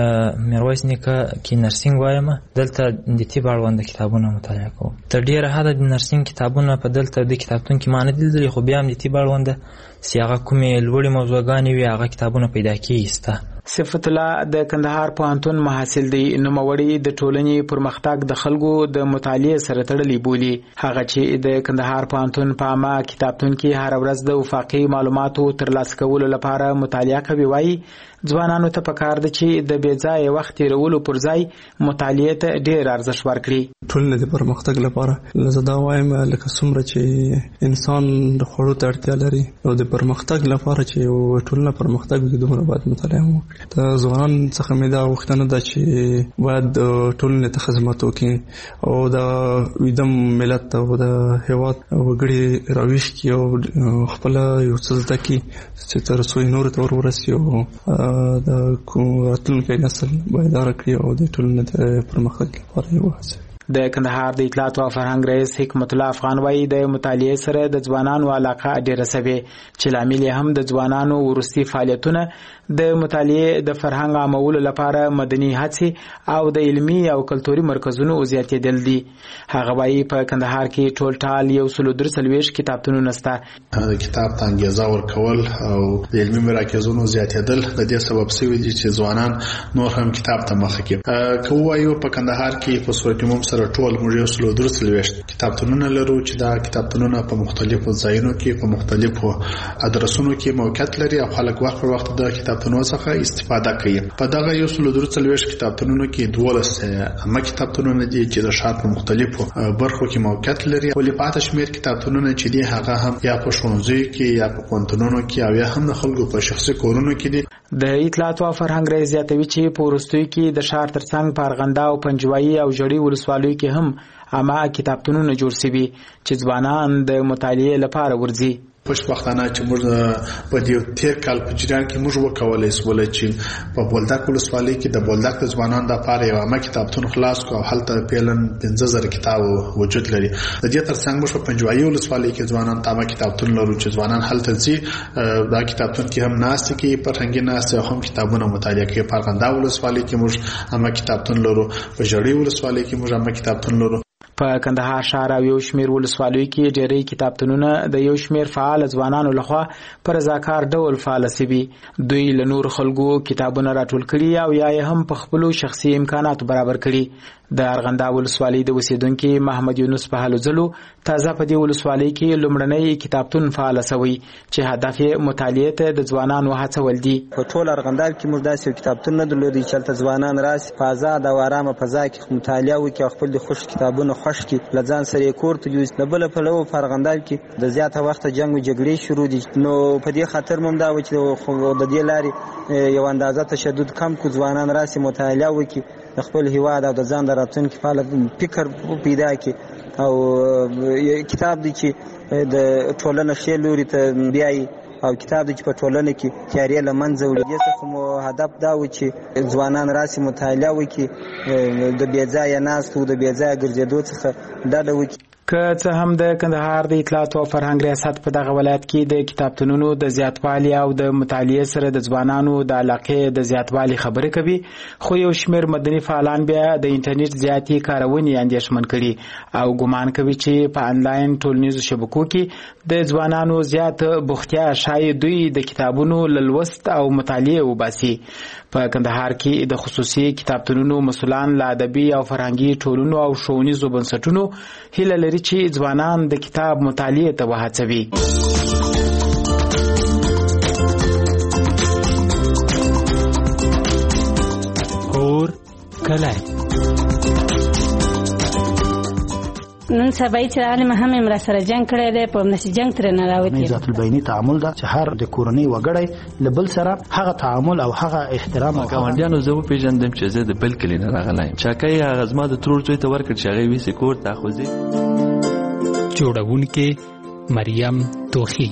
د میرویس نیکه کې نرسنګ وایم، دلته د طب اړوند کتابونه مطالعه کوم. تر ډیره حده د نرسنګ کتابونه په دلته د کتابتون کې ما نه دي لیدلي، خو بیا هم د طب اړوند چې هغه کومې لوړې موضوعګانې وي هغه کتابونه پیدا کېږي شته. صفت الله د کندهار پوهنتون محصل دی. نوموړی د ټولنې پرمختګ د خلکو د مطالعې سره تړلی بولي. هغه چې د کندهار پوهنتون په عامه کتابتون کې هر ورځ د وفاقي معلوماتو ترلاسه کولو لپاره مطالعه کوي، وایي ځوانانو ته پکار ده چې د بې ځایه وخت تېرولو پر ځای مطالعې ته ډېر ارزښت ورکړي. ټولنې د پرمختګ لپاره زه دا وایم لکه څومره چې انسان د خوړو ته اړتیا لري او د پرمختګ لپاره چې یو ټولنه پرمختګ وکړي دومره باید مطالعه وکړي. د ځوانان څخه مې دا غوښتنه ده چې باید ټولنې ته خدمت وکړي او د ویدم ملت او د هېواد وګړي راویښ کړي او خپله یو څه زده کړي چې تر څو یې نورو ته ور ورسي او د راتلونکي نسل بیداره کړي او د ټولنې د پرمختګ لپاره یې وهڅوي. د کندهار د اطلاعات او فرهنګ رئیس حکمت الله افغان وایي د مطالعې سره د ځوانانو علاقه ډېره سوې چې لامل یې هم د ځوانانو وروستي فعالیتونه د مطالعې د فرهنګ عامولو لپاره مدني هڅې او د علمي او کلتوري مرکزونو زیاتېدل دي. هغه وایي په کندهار کې ټول ټال یو سل درې څلوېښت کتابتونونه شته. د کتاب ته انګېزه ورکول او د علمي مراکزونو زیاتېدل د دې سبب شوي دي چې ځوانان نور هم کتاب ته مخه کړي. که ووایو په کندهار کې په صورت عموم سره ټول موږ یو سل درې څلوېښت کتابتونونه لرو چې دا کتابتونونه په مختلفو ځایونو کې په مختلفو ادرسونو کې موقعیت لري او خلک وخت پر وخت د کتابتونونو څخه استفاده کوي. په دغه یو سل درې څلوېښت کتابتونونو کې دولس عامه کتابتونونه دي چې د ښار په مختلفو برخو کې موقعیت لري. ولې پاتې شمېر کتابتونونه چې دي هغه هم یا په ښوونځیو کې یا په پوهنتونونو کې او یا هم د خلکو په شخصي کورونو کې دي. د اطلاعات او فرهنګ رئیس زیاتوي چې په وروستیو کې د ښار ترڅنګ په ارغنده او پنجوایي او ژړۍ ولسوالیو کې هم عامه کتابتونونه جوړ شوي چې ځوانان د مطالعې لپاره ورځي. خوشبختانه چې موږ په دې تیر کال په جریان کې موږ وکولای سول چې په بولدک ولسوالۍ کې د بولدک د ځوانانو د لپاره یو عامه کتابتون خلاص کو او هلته پیلن پنځه زره کتاب وجود لري. د دې ترڅنګ موږ په پنجوایي ولسوالۍ کې ځوانان ته عامه کتابتون لرو چې ځوانان هلته ځي دا کتابتون کې هم ناست کې فرهنګي ناست او هم کتابونه مطالعه کوي. په ارغنده ولسوالۍ کې موږ عامه کتابتون لرو. په ژړۍ ولسوالۍ کې موږ عامه کتابتون لرو. په کندهار ښار او یو شمېر ولسوالیو کې ډېری کتابتونونه د یو شمېر فعال ځوانانو لخوا په رضاکار ډول فعال سوي. دوی له نور خلکو کتابونه راټول کړي او یا هم په خپلو شخصي امکاناتو برابر کړي. د ارغنده ولسوالۍ د اوسیدونکو محمد یونس په هلو ځلو تازه په دې ولسوالۍ کې لومړنی کتابتون فعال سوی چې هدف یې مطالعې ته د ځوانانو هڅول دي. په ټول ارغنداب کې موږ داسې کتابتون نه درلودی چې هلته ځوانان راسي په آزاد او ارامه فضا کې مطالعه وکړي او خپل د خوښ کتابونه خوښ کړي له ځان سره یې کور ته یوسي. د بله پلوه په ارغنداب کې د زیاته وخته جنګ او جګړې شروع دي نو په دې خاطر مو دا و چې د دې لارې یو اندازه تشدد کم کو ځوانان راسي مطالعه وکړي د خپل هیواد او د ځان د راتلونکي فعال فکر پیدا کړي او کتاب دی چې د ټولنې ښې لوري ته بیایي او کتاب دی چې په ټولنه کې تیارې له منځه وړي. دې څخه مو هدف دا و چې ځوانان راسي مطالعه وکړي د بې ځایه ناستو د بې ځایه ګرځېدو څخه ډډه وکړي. که څه هم د کندهار د اطلاعات او فرهنګ ریاست په دغه ولایت کې د کتابتونونو د زیاتوالي او د مطالعې سره د ځوانانو د علاقې د زیاتوالي خبرې کوي خو یو شمېر مدني فعالان بیا د انټرنیټ زیاتې کارونې اندېښمن کړي او ګمان کوي چې په انلاین ټولنیزو شبکو کې د ځوانانو زیات بوختیا شاید دوی د کتابونو لوست او مطالعې وباسي. په کندهار کې د خصوصي کتابتونونو مسؤلان له ادبي او فرهنګي ټولنو او ښوونیزو بنسټونو هیله لري چې ځوانان د کتاب مطالعې ته وهڅوي. کور کلی نن سبا چې عالم هم امر سره جنگ کړی دی په نشي جنگ تر نه راوتی. ذات البینی تعامل دا چې هر د کورنۍ وګړي لبل سره هغه تعامل او هغه احترام او ګاونډیانو زه په پیژندم چې زه د بل کلی نه راغلایم. چاکای هغه زما د ترور زوی ته ورکړ چې هغه وی سکور تاخذي. جوړونکې مریم توخی.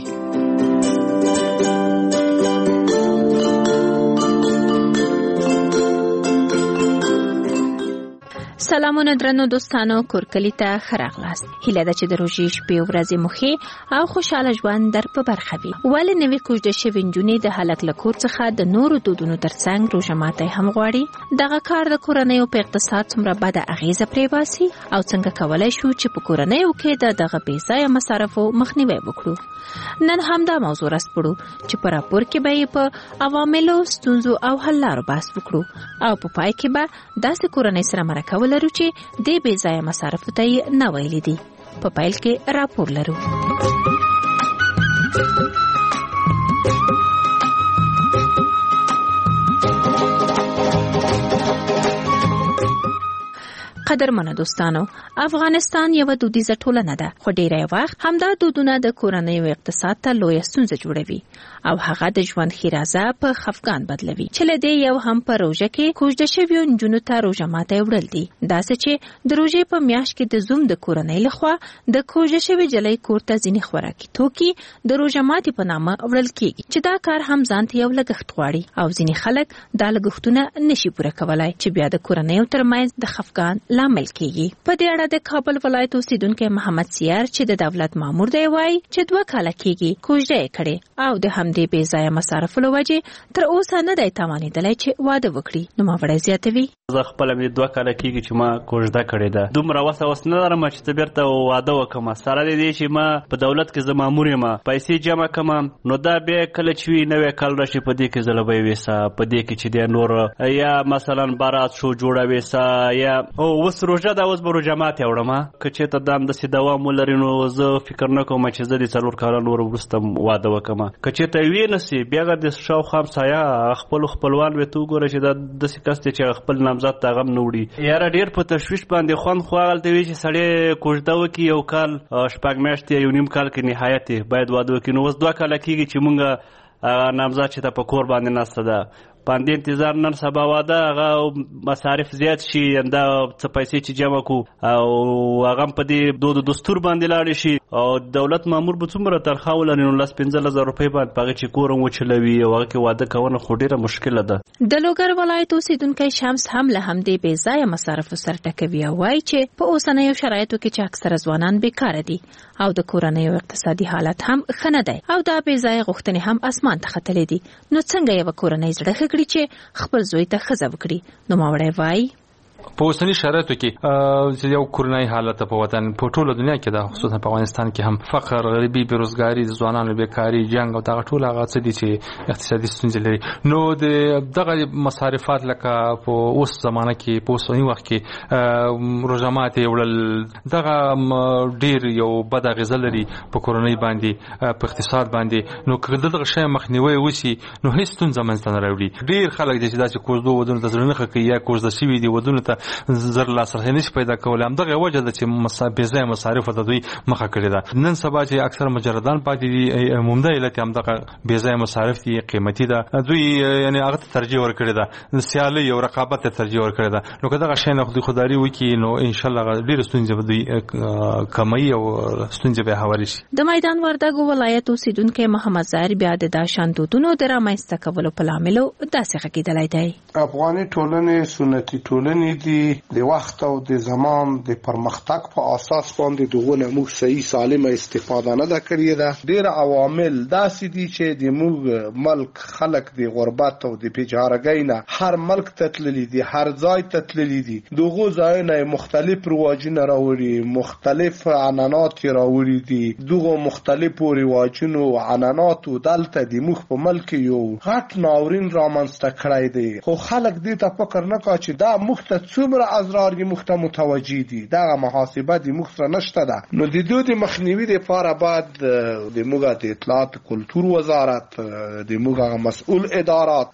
سلامونه درنو دوستانو کورکلی ته خراغلاست. هیله ده چې د روژې شپې ورځې مخې او خوشاله ژوند در په برخه وي. ولې نوې کوژده شوې نجونې د هلک له کور څخه د نورو دودونو ترڅنګ روژه ماتی هم غواړي؟ دغه کار د کورنیو په اقتصاد څومره بده اغیزه پرې باسي او څنګه کولی شو چې په کورنیو کې د دغه بې ځایه مصارفو مخنیوی وکړو؟ نن همدا موضوع راسپړو چې په راپور کې به یې په عواملو ستونزو او حل لارو بحث وکړو او په پای کې به داسې کورنۍ سره مرکه لرو چې د بې ځایه مصارفو ته یې نه ویلي دي. په پیل کې راپور لرو. قدرمنو دوستانو، افغانستان یو دودیزه ټولنه ده خو ډیری وخت همدا دودونه د کورنۍ او اقتصاد ته لویه ستونزه جوړوي او هغه د ژوند ښیرازه په خفګان بدلوي چې له دې یو هم په روژه کې کوژده شویو نجونو ته روژه ماتی وړل دي. داسې چې د روژې په میاشت کې د زوم د کورنۍ لخوا د کوژده شوې جلۍ کور ته ځینې خوراکي توکي د روژه ماتي په نامه وړل کیږي چې دا کار هم ځان ته یو لګښت غواړي او ځینې خلک دا لګښتونه نشي پوره کولای چې بیا د کورنۍ ترمنځ د خفګان لامل کیږي. په دې اړه د کابل ولایت اوسیدونکو محمد سیار چې د دولت مامور دی وایي چې دوه کاله کیږي کوژده یې کړې او د همدې بې ځایه مصارفو له وجې تر اوسه نه دی توانېدلی چې واده وکړي. نوموړی زیاتوي: زه خپله مې دوه کاله کیږي چې ما کوژده کړې ده. دومره وسه اوس نه لرم چې ته بیرته واده وکړم. سره د دې چې ما په دولت کې زه مامور یم، پیسې جمع کړم، نو دا بیا کله چې وي نوی کال راشي په دې کې زه له به یې ویسه په دې کې چې دی نور یا مثلا بارات شو جوړه ویسه یا اوس روژه ده اوس به روژه ماتې وړم. که چېرته دا همداسې دوام ولري نو زه فکر نه کوم چې زه د څلور کاله نور وروسته واده وکړم. که چېرته ویې نه سي بیا د شاوخوا همسایه خپلو خپلوان به ته وګوره چې دا داسې کس دی چې خپل نامزد ته هغه هم نه وړي. یاره ډېر په تشویش باندې خوند خو هغلته وي چې سړی کوژده وکړي یو کال شپږ میاشتې یو نیم کال کې نهایت باید واده وکړي. نو اوس دوه کاله کېږي چې مونږ نامزد چې ته په کور باندې ناسته ده باندې انتظار نن سبا واده هغه مصارف زیات شي دا څه پیسې چې جمع کو او هغه په دې دود دستور باندې لاړ شي او دولت مامور به څومره تنخواه ولري نو لس پنځه زره روپۍ باندې په هغه چې کور هم وچلوي او هغه کې واده کونه خو ډېره مشکله ده. د لوګر ولایت اوسیدونکی شمس هم له همدې بې ځایه مصارفو سره ټکوي او وایي چې په اوسنیو شرایطو کې چې اکثره ځوانان بیکاره دي او د کورنیو اقتصادي حالت هم ښه نه دی او دا بې ځایه غوښتنې هم اسمان ته ختلې دي، نو څنګه یوه کورنۍ زړه ښه کړي چې خپل زوی ته ښځه وکړي. نوموړی وایي په اوسني شرایطو کې یو کورنۍ حالت په وطن په ټوله دنیا کې دا خصوصا په افغانستان کې هم فقر، غریبي، بیروزګاري، ځوانانو بیکاري، جنگ او دغه ټول هغه څه دي چې اقتصادي ستونزې لري. نو د دغه مصارفات لکه په اوس زمانه کې په اوسني وخت کې روژه ماتې وړل دغه ډېر یو بد اغېزه لري په کورنۍ باندې، په اقتصاد باندې. نو که دغه شی مخنیوی وشي نو هیڅ ستونزه منځته نه راوړي. ډېر خلک دي چې داسې کوژدو ودونو ته زړه نه ښه کوي یا کوژده شوي دي ودونو ته زر لاسرسی نشي پیدا کولی. همدغه وجه ده چې بې ځایه مصارفو ته دوی مخه کړې ده. نن سبا چې اکثر مجردان پاتې دي عمومده علت همدغه بې ځایه مصارف دي، قیمتي ده. دوی یعنی هغه ته ترجیح ورکړې ده، سیالي او رقابت ته ترجیح ورکړې ده. نو که دغه شی نه خودداري وکړي نو انشاءالله ډېرې ستونزې به دوی کموي او ستونزې به یې هوارې شي. د میدان وردګو ولایت اوسیدونکی محمد ظاهر بیا د دا شان دودونو د رامنځته کولو په لاملو داسې غږېدلی دی. افغاني ټولنې سنتي ټولنې دي، د وخت او د زمان د پرمختګ په اساس باندې دغه موږ صحیح سالمه استفاده نه ده کړې ده. ډېر عوامل داسې دي چې د موږ ملک خلک د غربت او د بیچارګۍ نه هر ملک ته تللي دي، هر ځای ته تللي دي. دغه ځایونه مختلف رواجونه راوړي، مختلف عنعنات راوړي دي. دغه مختلفو رواجونو او عنعناتو دلته د موږ په ملک یو غټ ناورین رامنځته کړی دی. خو خلک دې ته فکر نه کوي چې دا موږ ته څومره ازرار یې موږ ته متوجه دي، دغه محاسبه د موږ سره نشته ده. نو د دوی د مخنیوي لپاره باید د موږ د اطلاعات کلتور وزارت، د موږ مسؤل ادارات،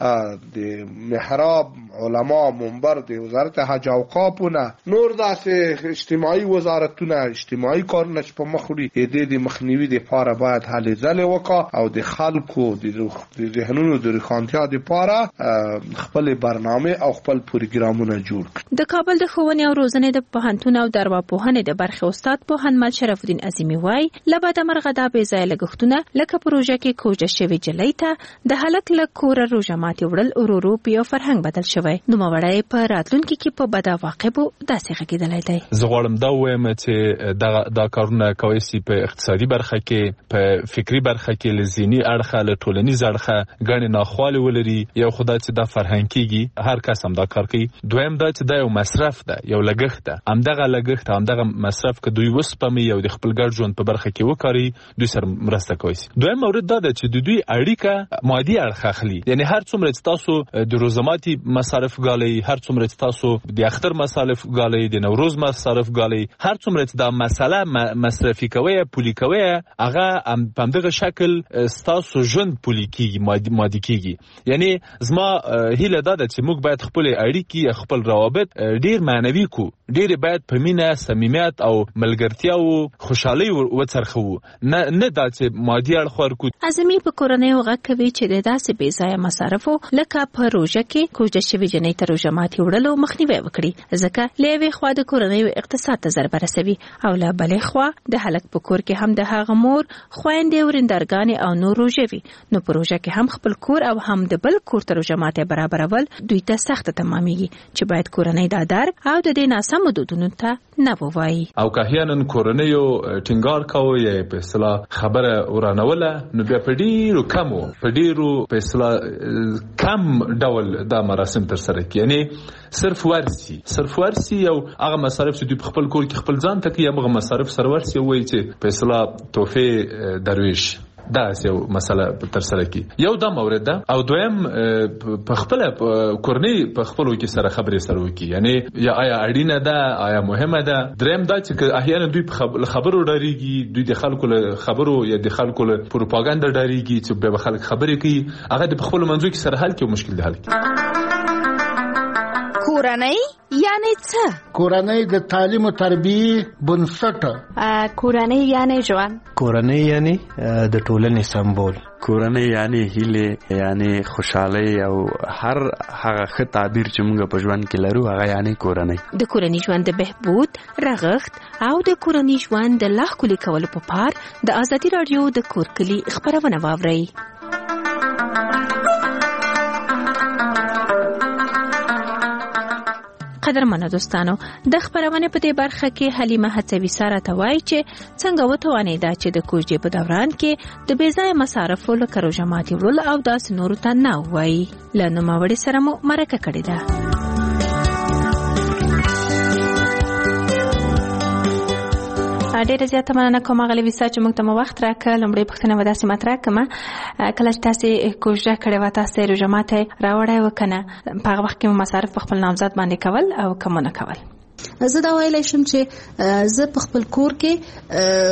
د محراب علما منبر د وزارت حج او اوقافونه، نور داسې اجتماعي وزارتونه، اجتماعي کارونه چې په مخ وړي د د مخنیوي لپاره باید هلې ځلې وکړي او د خلکو د ذهنونو د روښانتیا لپاره خپل برنامه او خپل پروګرامونه جوړ کړي. د کابل د ښوونې او روزنې د پوهنتون او د ارواپوهنې د برخې استاد پوهنمل شرف الدین عظیمي وایي له بده مرغه دا بې ځایه لګښتونه لکه پروژه کې کوژده شوې جلۍ ته د هلک له کوره روژه ماتې وړل ورو ورو په یو فرهنګ بدل شوی. نوموړی په راتلونکي کې په بد عواقبو داسې غږېدلی دی. زه غواړم دا ووایم چې دا دا کارونه کولی شي په اقتصادي برخه کې، په فکري برخه کې، له ذهني اړخه، له ټولنیز اړخه ګڼې ناخوالې ولري. یو خو دا چې دا فرهنګ کېږي، هر کس هم دا کار کوي. دویم دا چې دا یو مصرف ده، یو لګښت ده. همدغه لګښت همدغه مصرف که دوی وسپمي او د خپل ګډ ژوند په برخه کې وکړي دوی سره مرسته کوي. دویم مورد دا ده چې د دوی اړیکه مادي اړخ اخلي. یعنی هر څومره چې تاسو د روزماتي مصارف ګالئ، هر څومره چې تاسو د اختر مصارف ګالئ، د نوروز مصارف ګالئ، هر څومره چې دا مسله مصرفي کوي، پولي کوي، هغه په همدغه شکل تاسو ژوند پولي کیږي، مادي مادي کیږي. یعنی زما هیله دا ده چې موږ باید خپل اړیکې، خپل روابط ډیر معنوي کو، ډیر باید په مینه، صمیمیت او ملګرتیا او خوشحالي وڅرخو، نه نه دا چې مادي اړخ ورکو. عظیمي په کورنۍ غږ کوي چې د داسې بې ځایه مصارفو لکه په روژه کې کوژده شوې جنۍ ته روژه ماتې وړلو مخنیوی وکړي، ځکه له یوې خوا د کورنیو اقتصاد ته ضربه رسوي او له بلې خوا د هلک په کور کې هم د هغه مور، خویندې، ورندرګانې او نور روژه وي. نو په روژه کې هم خپل کور او هم د بل کور ته روژه ماتې برابرول دوی ته سخته تمامیږي چې باید کورنۍ دا درک او د دې ناسمو دودونو ته نه ووایي. او که احیانا کورنیو ټینګار کوي یا په اصطلاح خبره ورانوله، نو بیا په ډیرو کمو په ډیرو په اصطلاح کم ډول دا مراسم تر سره کوي. یعنی صرف ورسی صرف ورسی او هغه مصارف چې دوی په خپل کور کې خپل ځان ته کوي، هغه مصارف سره ورسی وایي چې په اصطلاح تحفه درویش دا یو مسله تر سره کی. یو دا مورد ده. او دویم په خپل کورنۍ په خپلو کې سره خبرې سره وکي، یعنی یا آیا اړینه ده، آیا مهمه ده. دریم دا چې احیانا دوی په خبرو ډاریږي، دوی د خلکو له خبرو یا د خلکو له پروپاګاندا ډاریږي چې به خلک خبرې کوي، هغه د خپل منځو کې سره حل کې مشکل ده حل کې. کورنۍ یعنی څه؟ کورنۍ د تعلیم او تربیه بنسټ. کورنۍ یعنی ژوند. کورنۍ یعنی د ټولنې سمبول. کورنۍ یعنی هیله، یعنی خوشحالي او هر هغه ښه تعبیر چې موږ په ژوند کې لرو هغه یعنی کورنۍ. د کورنۍ ژوند د بهبود، رغښت او د کورنۍ ژوند د لا ښکلي کولو په پار د ازادي راډیو د کور کلي خبرونه واورئ. قدرمنو دوستانو، د خبرونه په دې برخه کې حلیمه هڅوي سره ته وایي چې څنګه وتوانیدا چې د کوژدې په دوران کې د بېځایه مصارفو لکه روژه ماتي وړل او داسې نورو ته نه وایي. له نوموړي سره مو مرکه کړې ده. ډېره زیاته مننه کوم هغه لویسا چې موږ ته مو وخت راکړ. لومړی پوښتنه به داسې مطرح کړم، کله چې تاسې کوژده کړې وه تاسې روژه ماتی راوړی و که نه، په هغه وخت کې مو مصارف په خپل نامزد باندې کول او که مو نه کول؟ زه دا ویلی شم چې زه په خپل کور کې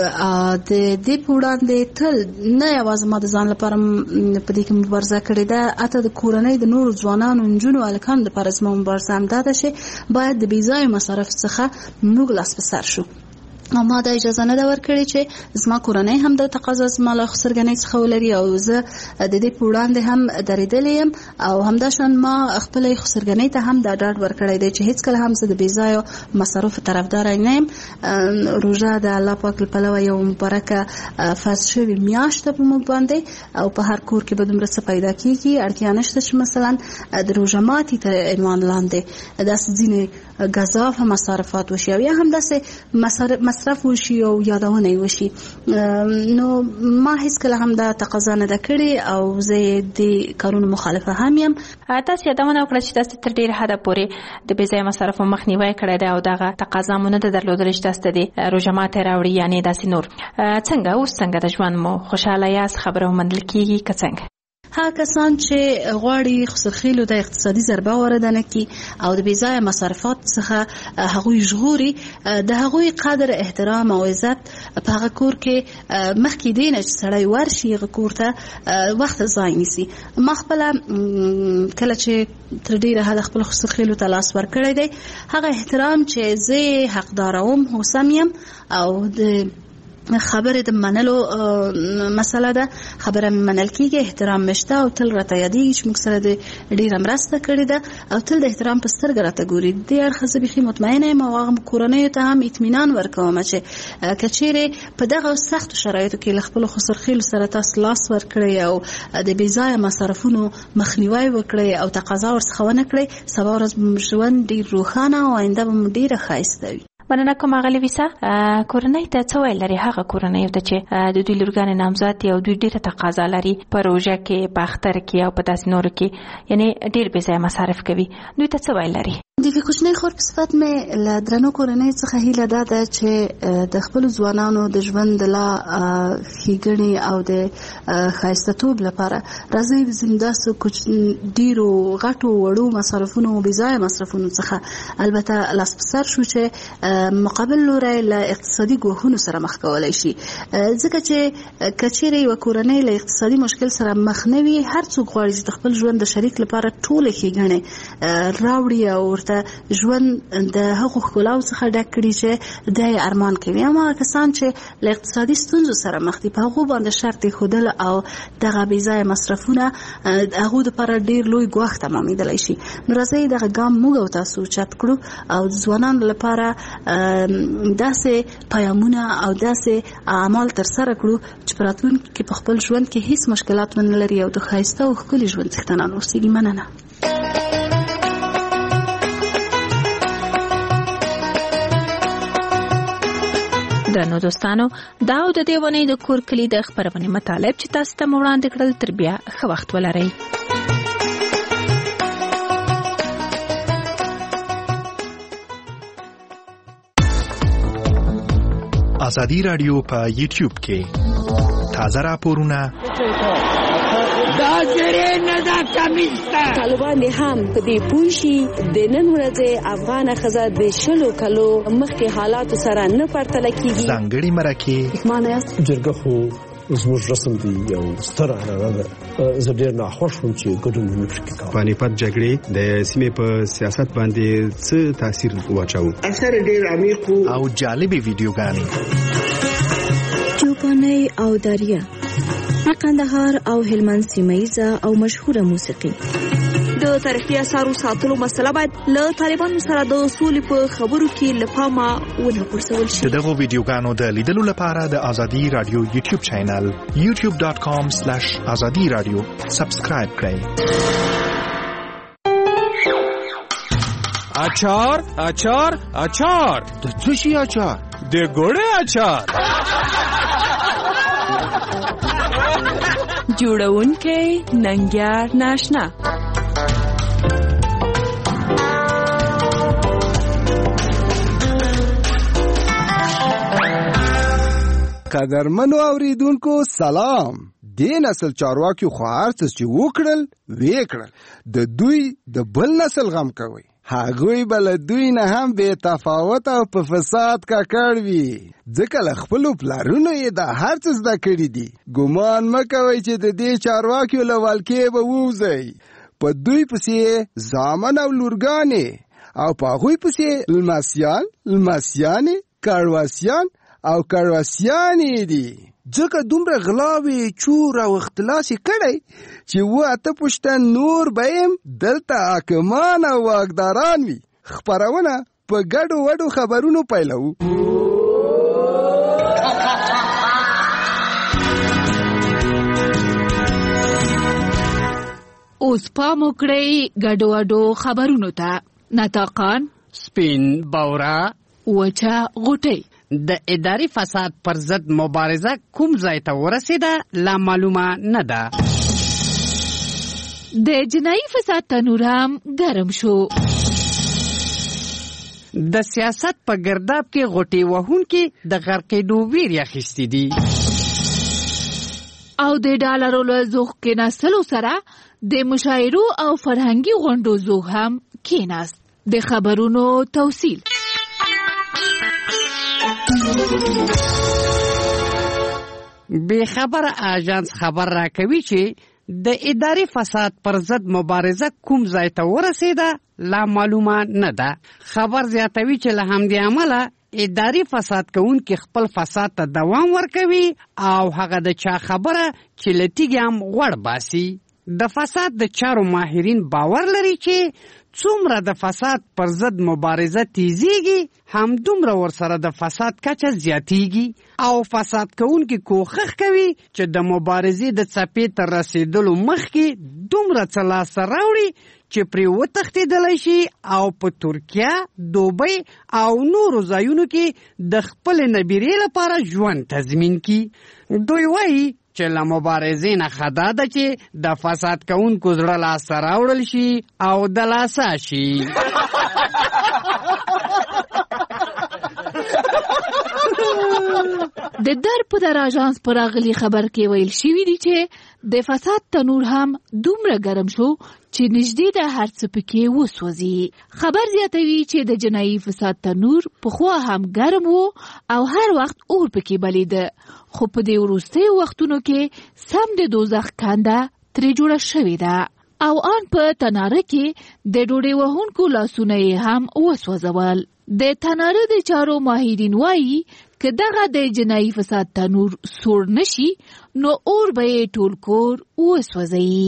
د دې په وړاندې تل نه یوازې ما د ځان لپاره په دې کې مبارزه کړې ده، حتی د کورنۍ د نورو ځوانانو، نجونو، هلکانو دپاره زما مبارزه همدا ده چې باید د بېځایه مصارفو څخه موږ لاس په سر شو. او ما دا اجازه نه ده ورکړې چې زما کورنۍ هم د تقاضا زما له خسرګنۍ څخه ولري او زه د دې په وړاندې هم درېدلې یم او همداشان ما خپلې خسرګنۍ ته هم دا ډاډ ورکړی دی چې هېڅکله هم زه د بېځایو مصارفو طرفداره نه یم. روژه د الله پاک له پلوه یو مبارکه فرض شوې میاشت ده په موږ باندې او په هر کور کې به دومره څه پیدا کېږي. اړتیا نشته چې مثلا د روژه ماتي تر عنوان لاندې داسې ځینې ګزافه مصارفات وشي او یا هم داسې مصرف وشي او یادونه وشي. نو ما هیڅکله هم دا تقاضا نه ده کړې او زه د کارونو مخالفه هم یم. تاسو یادونه وکړه چې تاسو تر ډېره حده پورې د بېځایه مصرفو مخنیوی کړی دی او دغه تقاضا مو نه ده درلودلې چې تاسو د روژه ماتی راوړي یعنې داسې نور. څنګه اوس څنګه د ژوند مو خوشحاله یاست؟ خبره ومنل کېږي که څنګه؟ هغه کسان چې غواړي خسرخیلو د اقتصادي ضربه وارده نه کړي او د بېځایه مصارفات څخه هغوی ژغوري، د هغوی قدر، احترام او عزت په هغه کور کې مخکې دی نه چې سړی ورشي هغه کور ته وخت ضایع نیسي. ما خپله کله چې تر ډېره حده خپل خسرخیلو ته لاس ورکړی دی، هغه احترام چې زه حقداروم هوسم یم او د خبره د منلو مسله ده، خبره مې منل کېږي، احترام مې شته او تل راته یادېږي چې موږ سره د ډېره مرسته کړې ده او تل د احترام په سترګه راته ګوري. دې اړخه زه بیخي مطمئنه یم او هغه کورنیو ته هم اطمینان ورکوم چې که چیرې په دغه سختو شرایطو کې له خپلو خسرخیلو سره تاسو لاس ورکړئ او د بېځایه مصرفونو مخنیوی وکړئ او تقاضا ورڅخه ونه کړئ، سبا ورځ به مو ژوند ډېر روښانه او آینده به مو ډېره ښایسته وي. مننه کوم هغه لویسا. کورنۍ ته څه ویل لري هغه کورنۍ ته چې د دوی لورګانې نامزد دي او دوی ډېره تقاضا لري په روژه کې، په اختر کې او په داسې نورو کې، یعنی ډېر بېځایه مصارف کوي، دوی ته څه ویل لري؟ د کوچنۍ خور په صفت مې له درنو کورنۍ څخه هیله دا ده چې د خپلو ځوانانو د ژوند د لا ښېګڼې او د ښایستهتوب لپاره راځئ د ځینو داسې ډېرو غټو وړو مصرفونو او بېځایه مصرفونو څخه البته لاس په سر شو چې مقابل لوری له اقتصادي ګواښونو سره مخ کولی شي. ځکه چې که چیرې یوه کورنۍ له اقتصادي مشکل سره مخ نه وي، هر څوک غواړي چې د خپل ژوند د شریک لپاره ټولې ښېګڼې راوړي او ورته ژوند د هغو ښکلاو څخه ډک کړي چې دی ارمان کوي. اما کسان چې له اقتصادي ستونزو سره مخ دي، په هغو باندې شرط ایښودل او دغه بېځایه مصرفونه د هغو دپاره ډېر لوی ګواښ تمامېدلی شي. نو راځئ دغه ګام موږ او تاسو اوچت کړو او د ځوانانو لپاره داسې پیامونه او داسې اعمال ترسره کړو چې په راتلونکي کې په خپل ژوند کې هیڅ مشکلات ونه لري او د ښایسته او ښکلي ژوند څښتنان اوسېږي. مننه. درنو دوستانو، دا او د دې ونې د کور کلي د خپرونې مطالب چې تاسو ته مو وړاندې کړل، تر بیا ښه وخت ولرئ. ازادي رادیو په یوټیوب کې تازه راپورونه دا زری نه دا کمیستا طالبان هم په دې پوښي د نن ورځې افغان خزه د شلو کلو مخکې حالات سره نه پرتل کیږي. ځانګړي مرکه معنی جرګه خو زموږ رسم دی یو ستر عنعنه ده. زه ډېر ناخوښ وم چې ګډون مې پکې کاوه. پانیپت جګړې د سیمې په سیاست باندې څه تاثیر واچاوه؟ اثر ډېر عمیق او جالبې ویډیوګانې، چوپانۍ او داریه، قندهار او هلمند سیمه‌ییزه او مشهوره موسیقي. د تاریخي اثارو ساتلو مسله باید له طالبانو سره د سولې په خبرو کې له پامه ونه غورځول شي. د دغو ویډیوګانو د لیدلو لپاره د ازادي رادیو یوټیوب چینل یوټیوب ډاټ کام سلیش ازادي رادیو سبسکرایب کړئ. اچار اچار اچار د څه شي اچار؟ د ګوړې اچار. جوړونکی ننګیار ناشنا. قدرمنو اوریدونکو سلام. دې نسل چارواکي خو هرڅه چې وکړل وکړل، د دوی د بل نسل غم کوي. هغوی به له دوی نه هم بې تفاوت او په فساد ککړ وي، ځکه له خپلو پلارونو یې دا هر څه زده کړي دي. ګمان مه کوئ چې د دې چارواکیو له ولکې به ووځئ. په دوی پسې زامن او لورګانې او په هغوی پسې لمسیان لمسیانې کارواسیان او کارواسیانې دي، ځکه دومره غلاوې چور او اختلاس یې کړی چې و اته پوښتن نور به یم دلته حاکمان او واکداران وي. خپرونه په ګډو وډو خبرونو پیلوو. اوس پام وکړئ ګډو وډو خبرونو ته. نطاقان، سپین بورا، وچه غوټۍ. د اداري فساد پر ضد مبارزه کوم ځای ته ورسېده لا معلومه نه ده. د جنایي فساد تنور هم ګرم شو. د سیاست په ګرداب کې غوټې وهونکي د غرقېدو ویر اخیستي دي. او د ډالرو له زوغ کېناستلو سره د مشاعرو او فرهنګي غونډو زوغ هم کېناست. د خبرونو توصیل. بے خبر آژانس خبر راکوي چې د اداري فساد پر ضد مبارزه کوم ځای ته ورسېده لا معلومه نه ده. خبر زیاتوي چې له همدې امله اداري فساد کوونکي خپل فساد ته دوام ورکوي او هغه د چا خبره چې له تیږې هم غوړ باسي. د فساد د چارو ماهرین باور لري چې څومره د فساد پر ضد مبارزه تیزیږي همدومره ورسره د فساد کچه زیاتیږي او فساد کوونکي کوښښ کوي چې د مبارزې د څپې تر رسیدلو مخکې دومره څه لاسته راوړي چې پرې وتښتېدلی شي او په ترکیه، دوبۍ او نورو ځایونو کې د خپلې نبیرې لپاره ژوند تضمین کړي. دوی وایي چې له مبارزې نه ښه دا ده چې د فساد کوونکو زړه لاسته راوړل شي او د لاسه شي. د در په در آژانس پر راغلي خبر کې ویل شوي دي چې د فساد تنور هم دومره ګرم شو چې نږدې د هر څه پکې وسوځي. خبر زیاتوي چې د جنایي فساد تنور پخوا هم ګرم و او هر وخت اور پکې بلیده، خو په دې وروستیو وختونو کې سم د دوزخ کنده ترې جوړه شوې ده او آن په تناره کې د ډوډۍ وهونکو لاسونه یې هم وسوځول. د تناره د چارو ماهرین وایي که دغه د جنایي فساد تنور سوړ نشي نو اور به یې ټول کور وسوځي.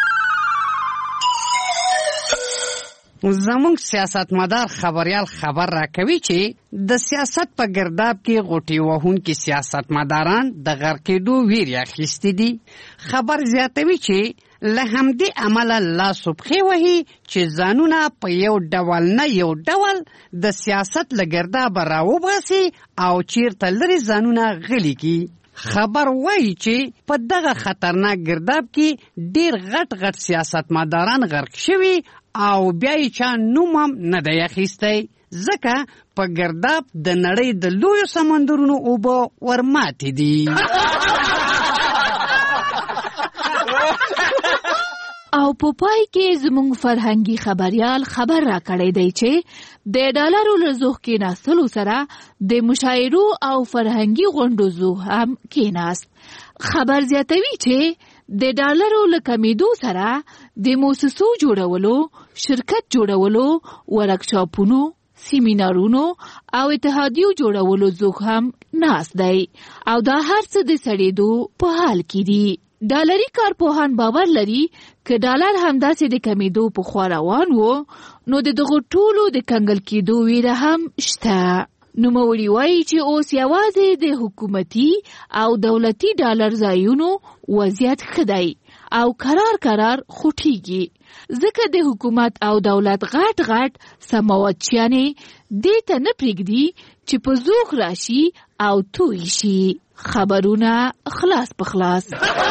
زمونږ سیاستمدار خبریال خبر راکوي چې د سیاست په ګرداب کې غوټې وهونکي سیاستمداران د غرقېدو ویر اخیستي دي. خبر زیاتوي چې له همدې امله لاس و پښې وهي چې ځانونه په یو ډول نه یو ډول د سیاست له ګردابه راوباسي او چیرته لرې ځانونه غلي کړي. خبر وایي چې په دغه خطرناک ګرداب کې ډېر غټ غټ سیاستمداران غرق شوي او بیا یې چا نوم هم نه دی اخیستی، ځکه په ګرداب د نړۍ د لویو سمندرونو اوبه ورماتې دي. او په پای کې زموږ فرهنګي خبريال خبر را کړی دی چې د ډالرو له زوخ کې ناسلو سره د مشاعرو او فرهنګي غونډو زوخ هم کېناست. خبر زیاتوي چې د ډالرو له کمیدو سره د موسسو جوړولو، شرکت جوړولو، ورکشاپونو، سیمینارونو او اتحادیو جوړولو زوخ هم ناست دی او دا هر څه د سړېدو په حال کې دي. ډالري کارپوهان باور لري که ډالر همداسې د کمیدو په خوا روان وو نو د دغو ټولو د کنګل کېدو ویره هم شته. نوموړي وایي چې اوس یوازې د حکومتي او دولتي ډالر ځایونو وضعیت ښه دی او قرار قرار خوټیږي ځکه د حکومت او دولت غټ غټ سماواتچیانې دې ته نه پرېږدي چې په زوخ راشي او توی شي. خبرونه خلاص په خلاص.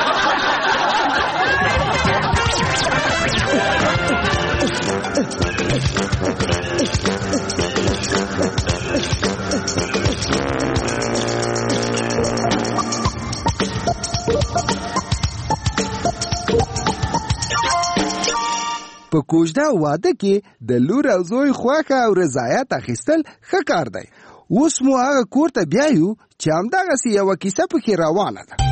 په کوژده واده کې د لور او زوی خوښه او رضایت اخیستل ښه کار دی. اوس مو هغه کور ته بیایو چې همدغسې یوه کیسه پکې روانه ده.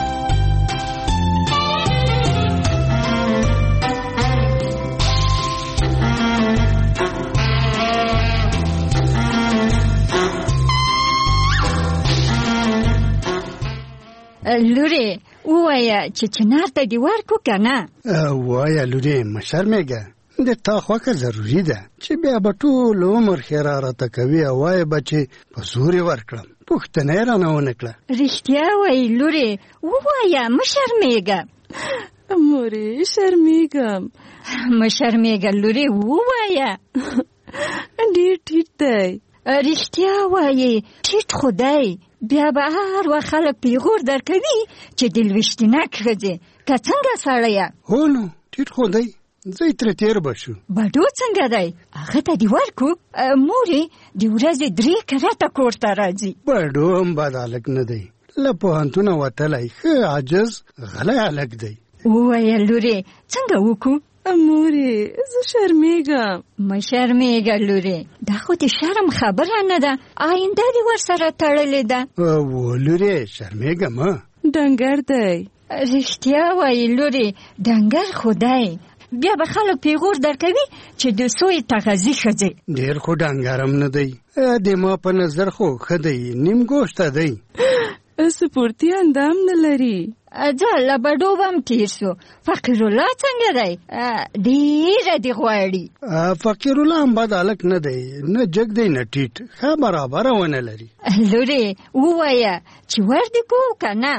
لورې ووایه چې چنار ته دې ورکو که نه؟ وایه لورې مه شرمېږه، د تا خوښه ضروري ده چې بیا به ټول عمر ښېرا راته کوي او وایه به چې په زور یې ورکړم. پوښتنه یې رانه ونه کړه. رښتیا وایي لورې، ووایه مه شرمېږه. مورې شرمېږم. مه شرمېږه لورې، ووایه. ډېر ټیټ دی. رښتیا وایي ټیټ خو دی، بیا به هر وخت خلک پیغور درکوي چې د لویشتنک ښځې که څنګه سړیه. هو نو ټیټ خو دی، زه ترې تېر به شو. بډو څنګه دی؟ هغه ته دې ورکو؟ مورې د ورځې درې کرته کور ته راځي. بډو هم بد هلک نه دی، له پوهنتونه وتلی ښه عاجز غلی هلک دی. ووایه لورې څنګه وکړو؟ مورې زه شرمېږم. مه شرمېږه لورې، دا خو د شرم خبره نه ده، آینده دې ورسره تړلې ده. و لورې شرمېږه مه. ډنګر دی. رښتیا وایي لورې، ډنګر خو دی، بیا به خلک پیغور درکوي چې د سوی تغذي ښځې. ډېر خو ډنګر هم نه دی، د ما په نظر خو ښه دی، نیم ګوشته دی. سپورتي اندام نه لري. ځه له بډو به هم تېر سو. فقیرالله څنګه دی؟ ډېره دې غواړي. فقیرالله هم بد هلک نه دی، نه جګ دی نه ټیټ، ښه برابره ونه لري. لورې ووایه چې ور دې کو که نه؟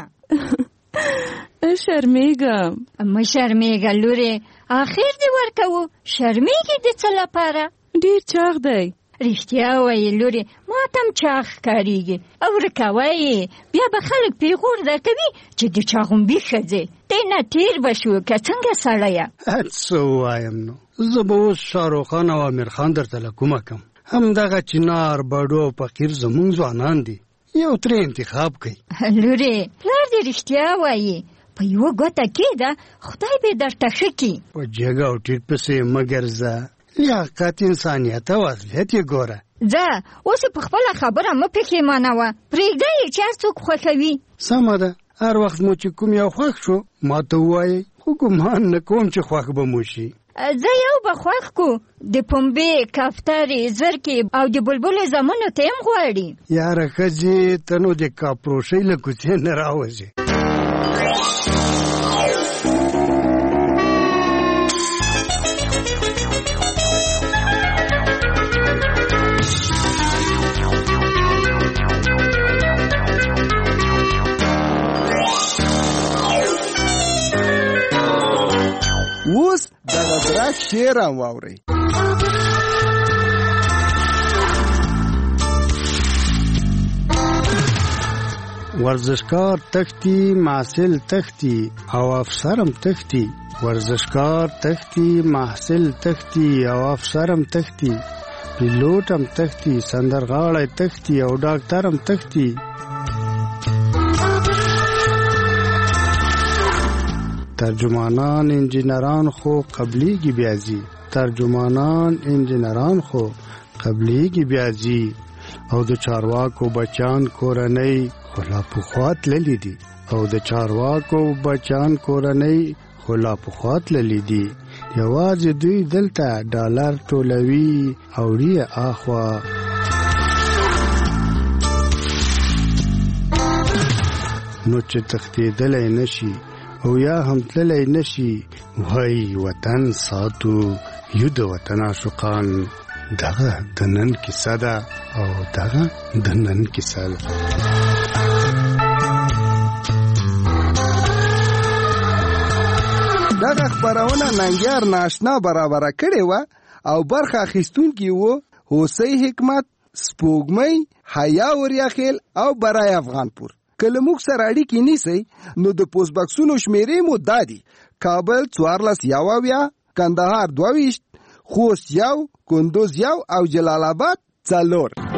شرمېږم. مه شرمېږه لورې، آخر دې ورکوو، شرمېږې د څه لپاره؟ ډېر چاغ دی. رښتیا وایي لورې، ما ته هم چاغ ښکارېږي او ورکوی بیا به خلک پیغور درکوي چې د چاغومبي ښځې دی نه تېر به شو که څنګه سړیه. څه ووایم نو، زه به اوس شاهرخ او امیر خان درته له کومه کم. همدغه چنار بډو او فقیر زموږ ځوانان دي، یو ترې انتخاب کوي. لورې پلار دې رښتیا وایي، په یوه ګوته کېده خدای به درته ښه کړي. په جګه او ټیټ پسې مه ګرځه، لیاقت انسانیت او اصلیت یې ګوره. ځه اوس په خپله خبره مه پښېمانوه، پرېږده یې چې هر څوک خوښوي. سمه ده، هر وخت مو چې کوم یو خوښ شو ما ته ووایئ، خو ګمان نه کوم چې خوښ به مو شي. زه یو به خوښ کو، د پنبې، کفترې، زرکې او د بلبلو زمنو ته هم غواړي. یاره ښځې ته نو د کاپروشۍ له کوڅې نه راوځې. اوس د غزرک شعر هم واورئ. ورزشکار تختی، محصل تختی او افسرم تختی. ورزشکار تختی، محصل تختی او افسرم تختی. پیلوټم تختی، سندرغاړی تختی او ډاکټرم تختی. ترجمانان انجینران خو قبلیږي بیا ځي ترجمانان انجینران خو قبلیږي بیا ځي او د چارواکو بچان کورنۍ خو لا پخوا تللي دي او د چارواکو بچان کورنۍ خو لا پخوا تللي دي یوازې دوی دلته ډالر ټولوي او وړي اخوا نو چې تښتېدلی نشي او یا هم تللی نشي وای وطن ساتو یو د وطن عاشقان دغه د نن کیسه ده او دغه د نن کیسه ده دغه خبرونه ننګیار ناشنا برابره کړې وه او برخه اخیستونکي وو هوسۍ حکمت سپوږمۍ حیا وریاخیل او برای افغانپور کله موږ سره اړیکې نیسئ نو د پوسټ بکسونو شمیرې مو دا دي کابل څوارلس یو اویا کندهار دوه ویشت خوست یو کندوز یو او جلال آباد څلور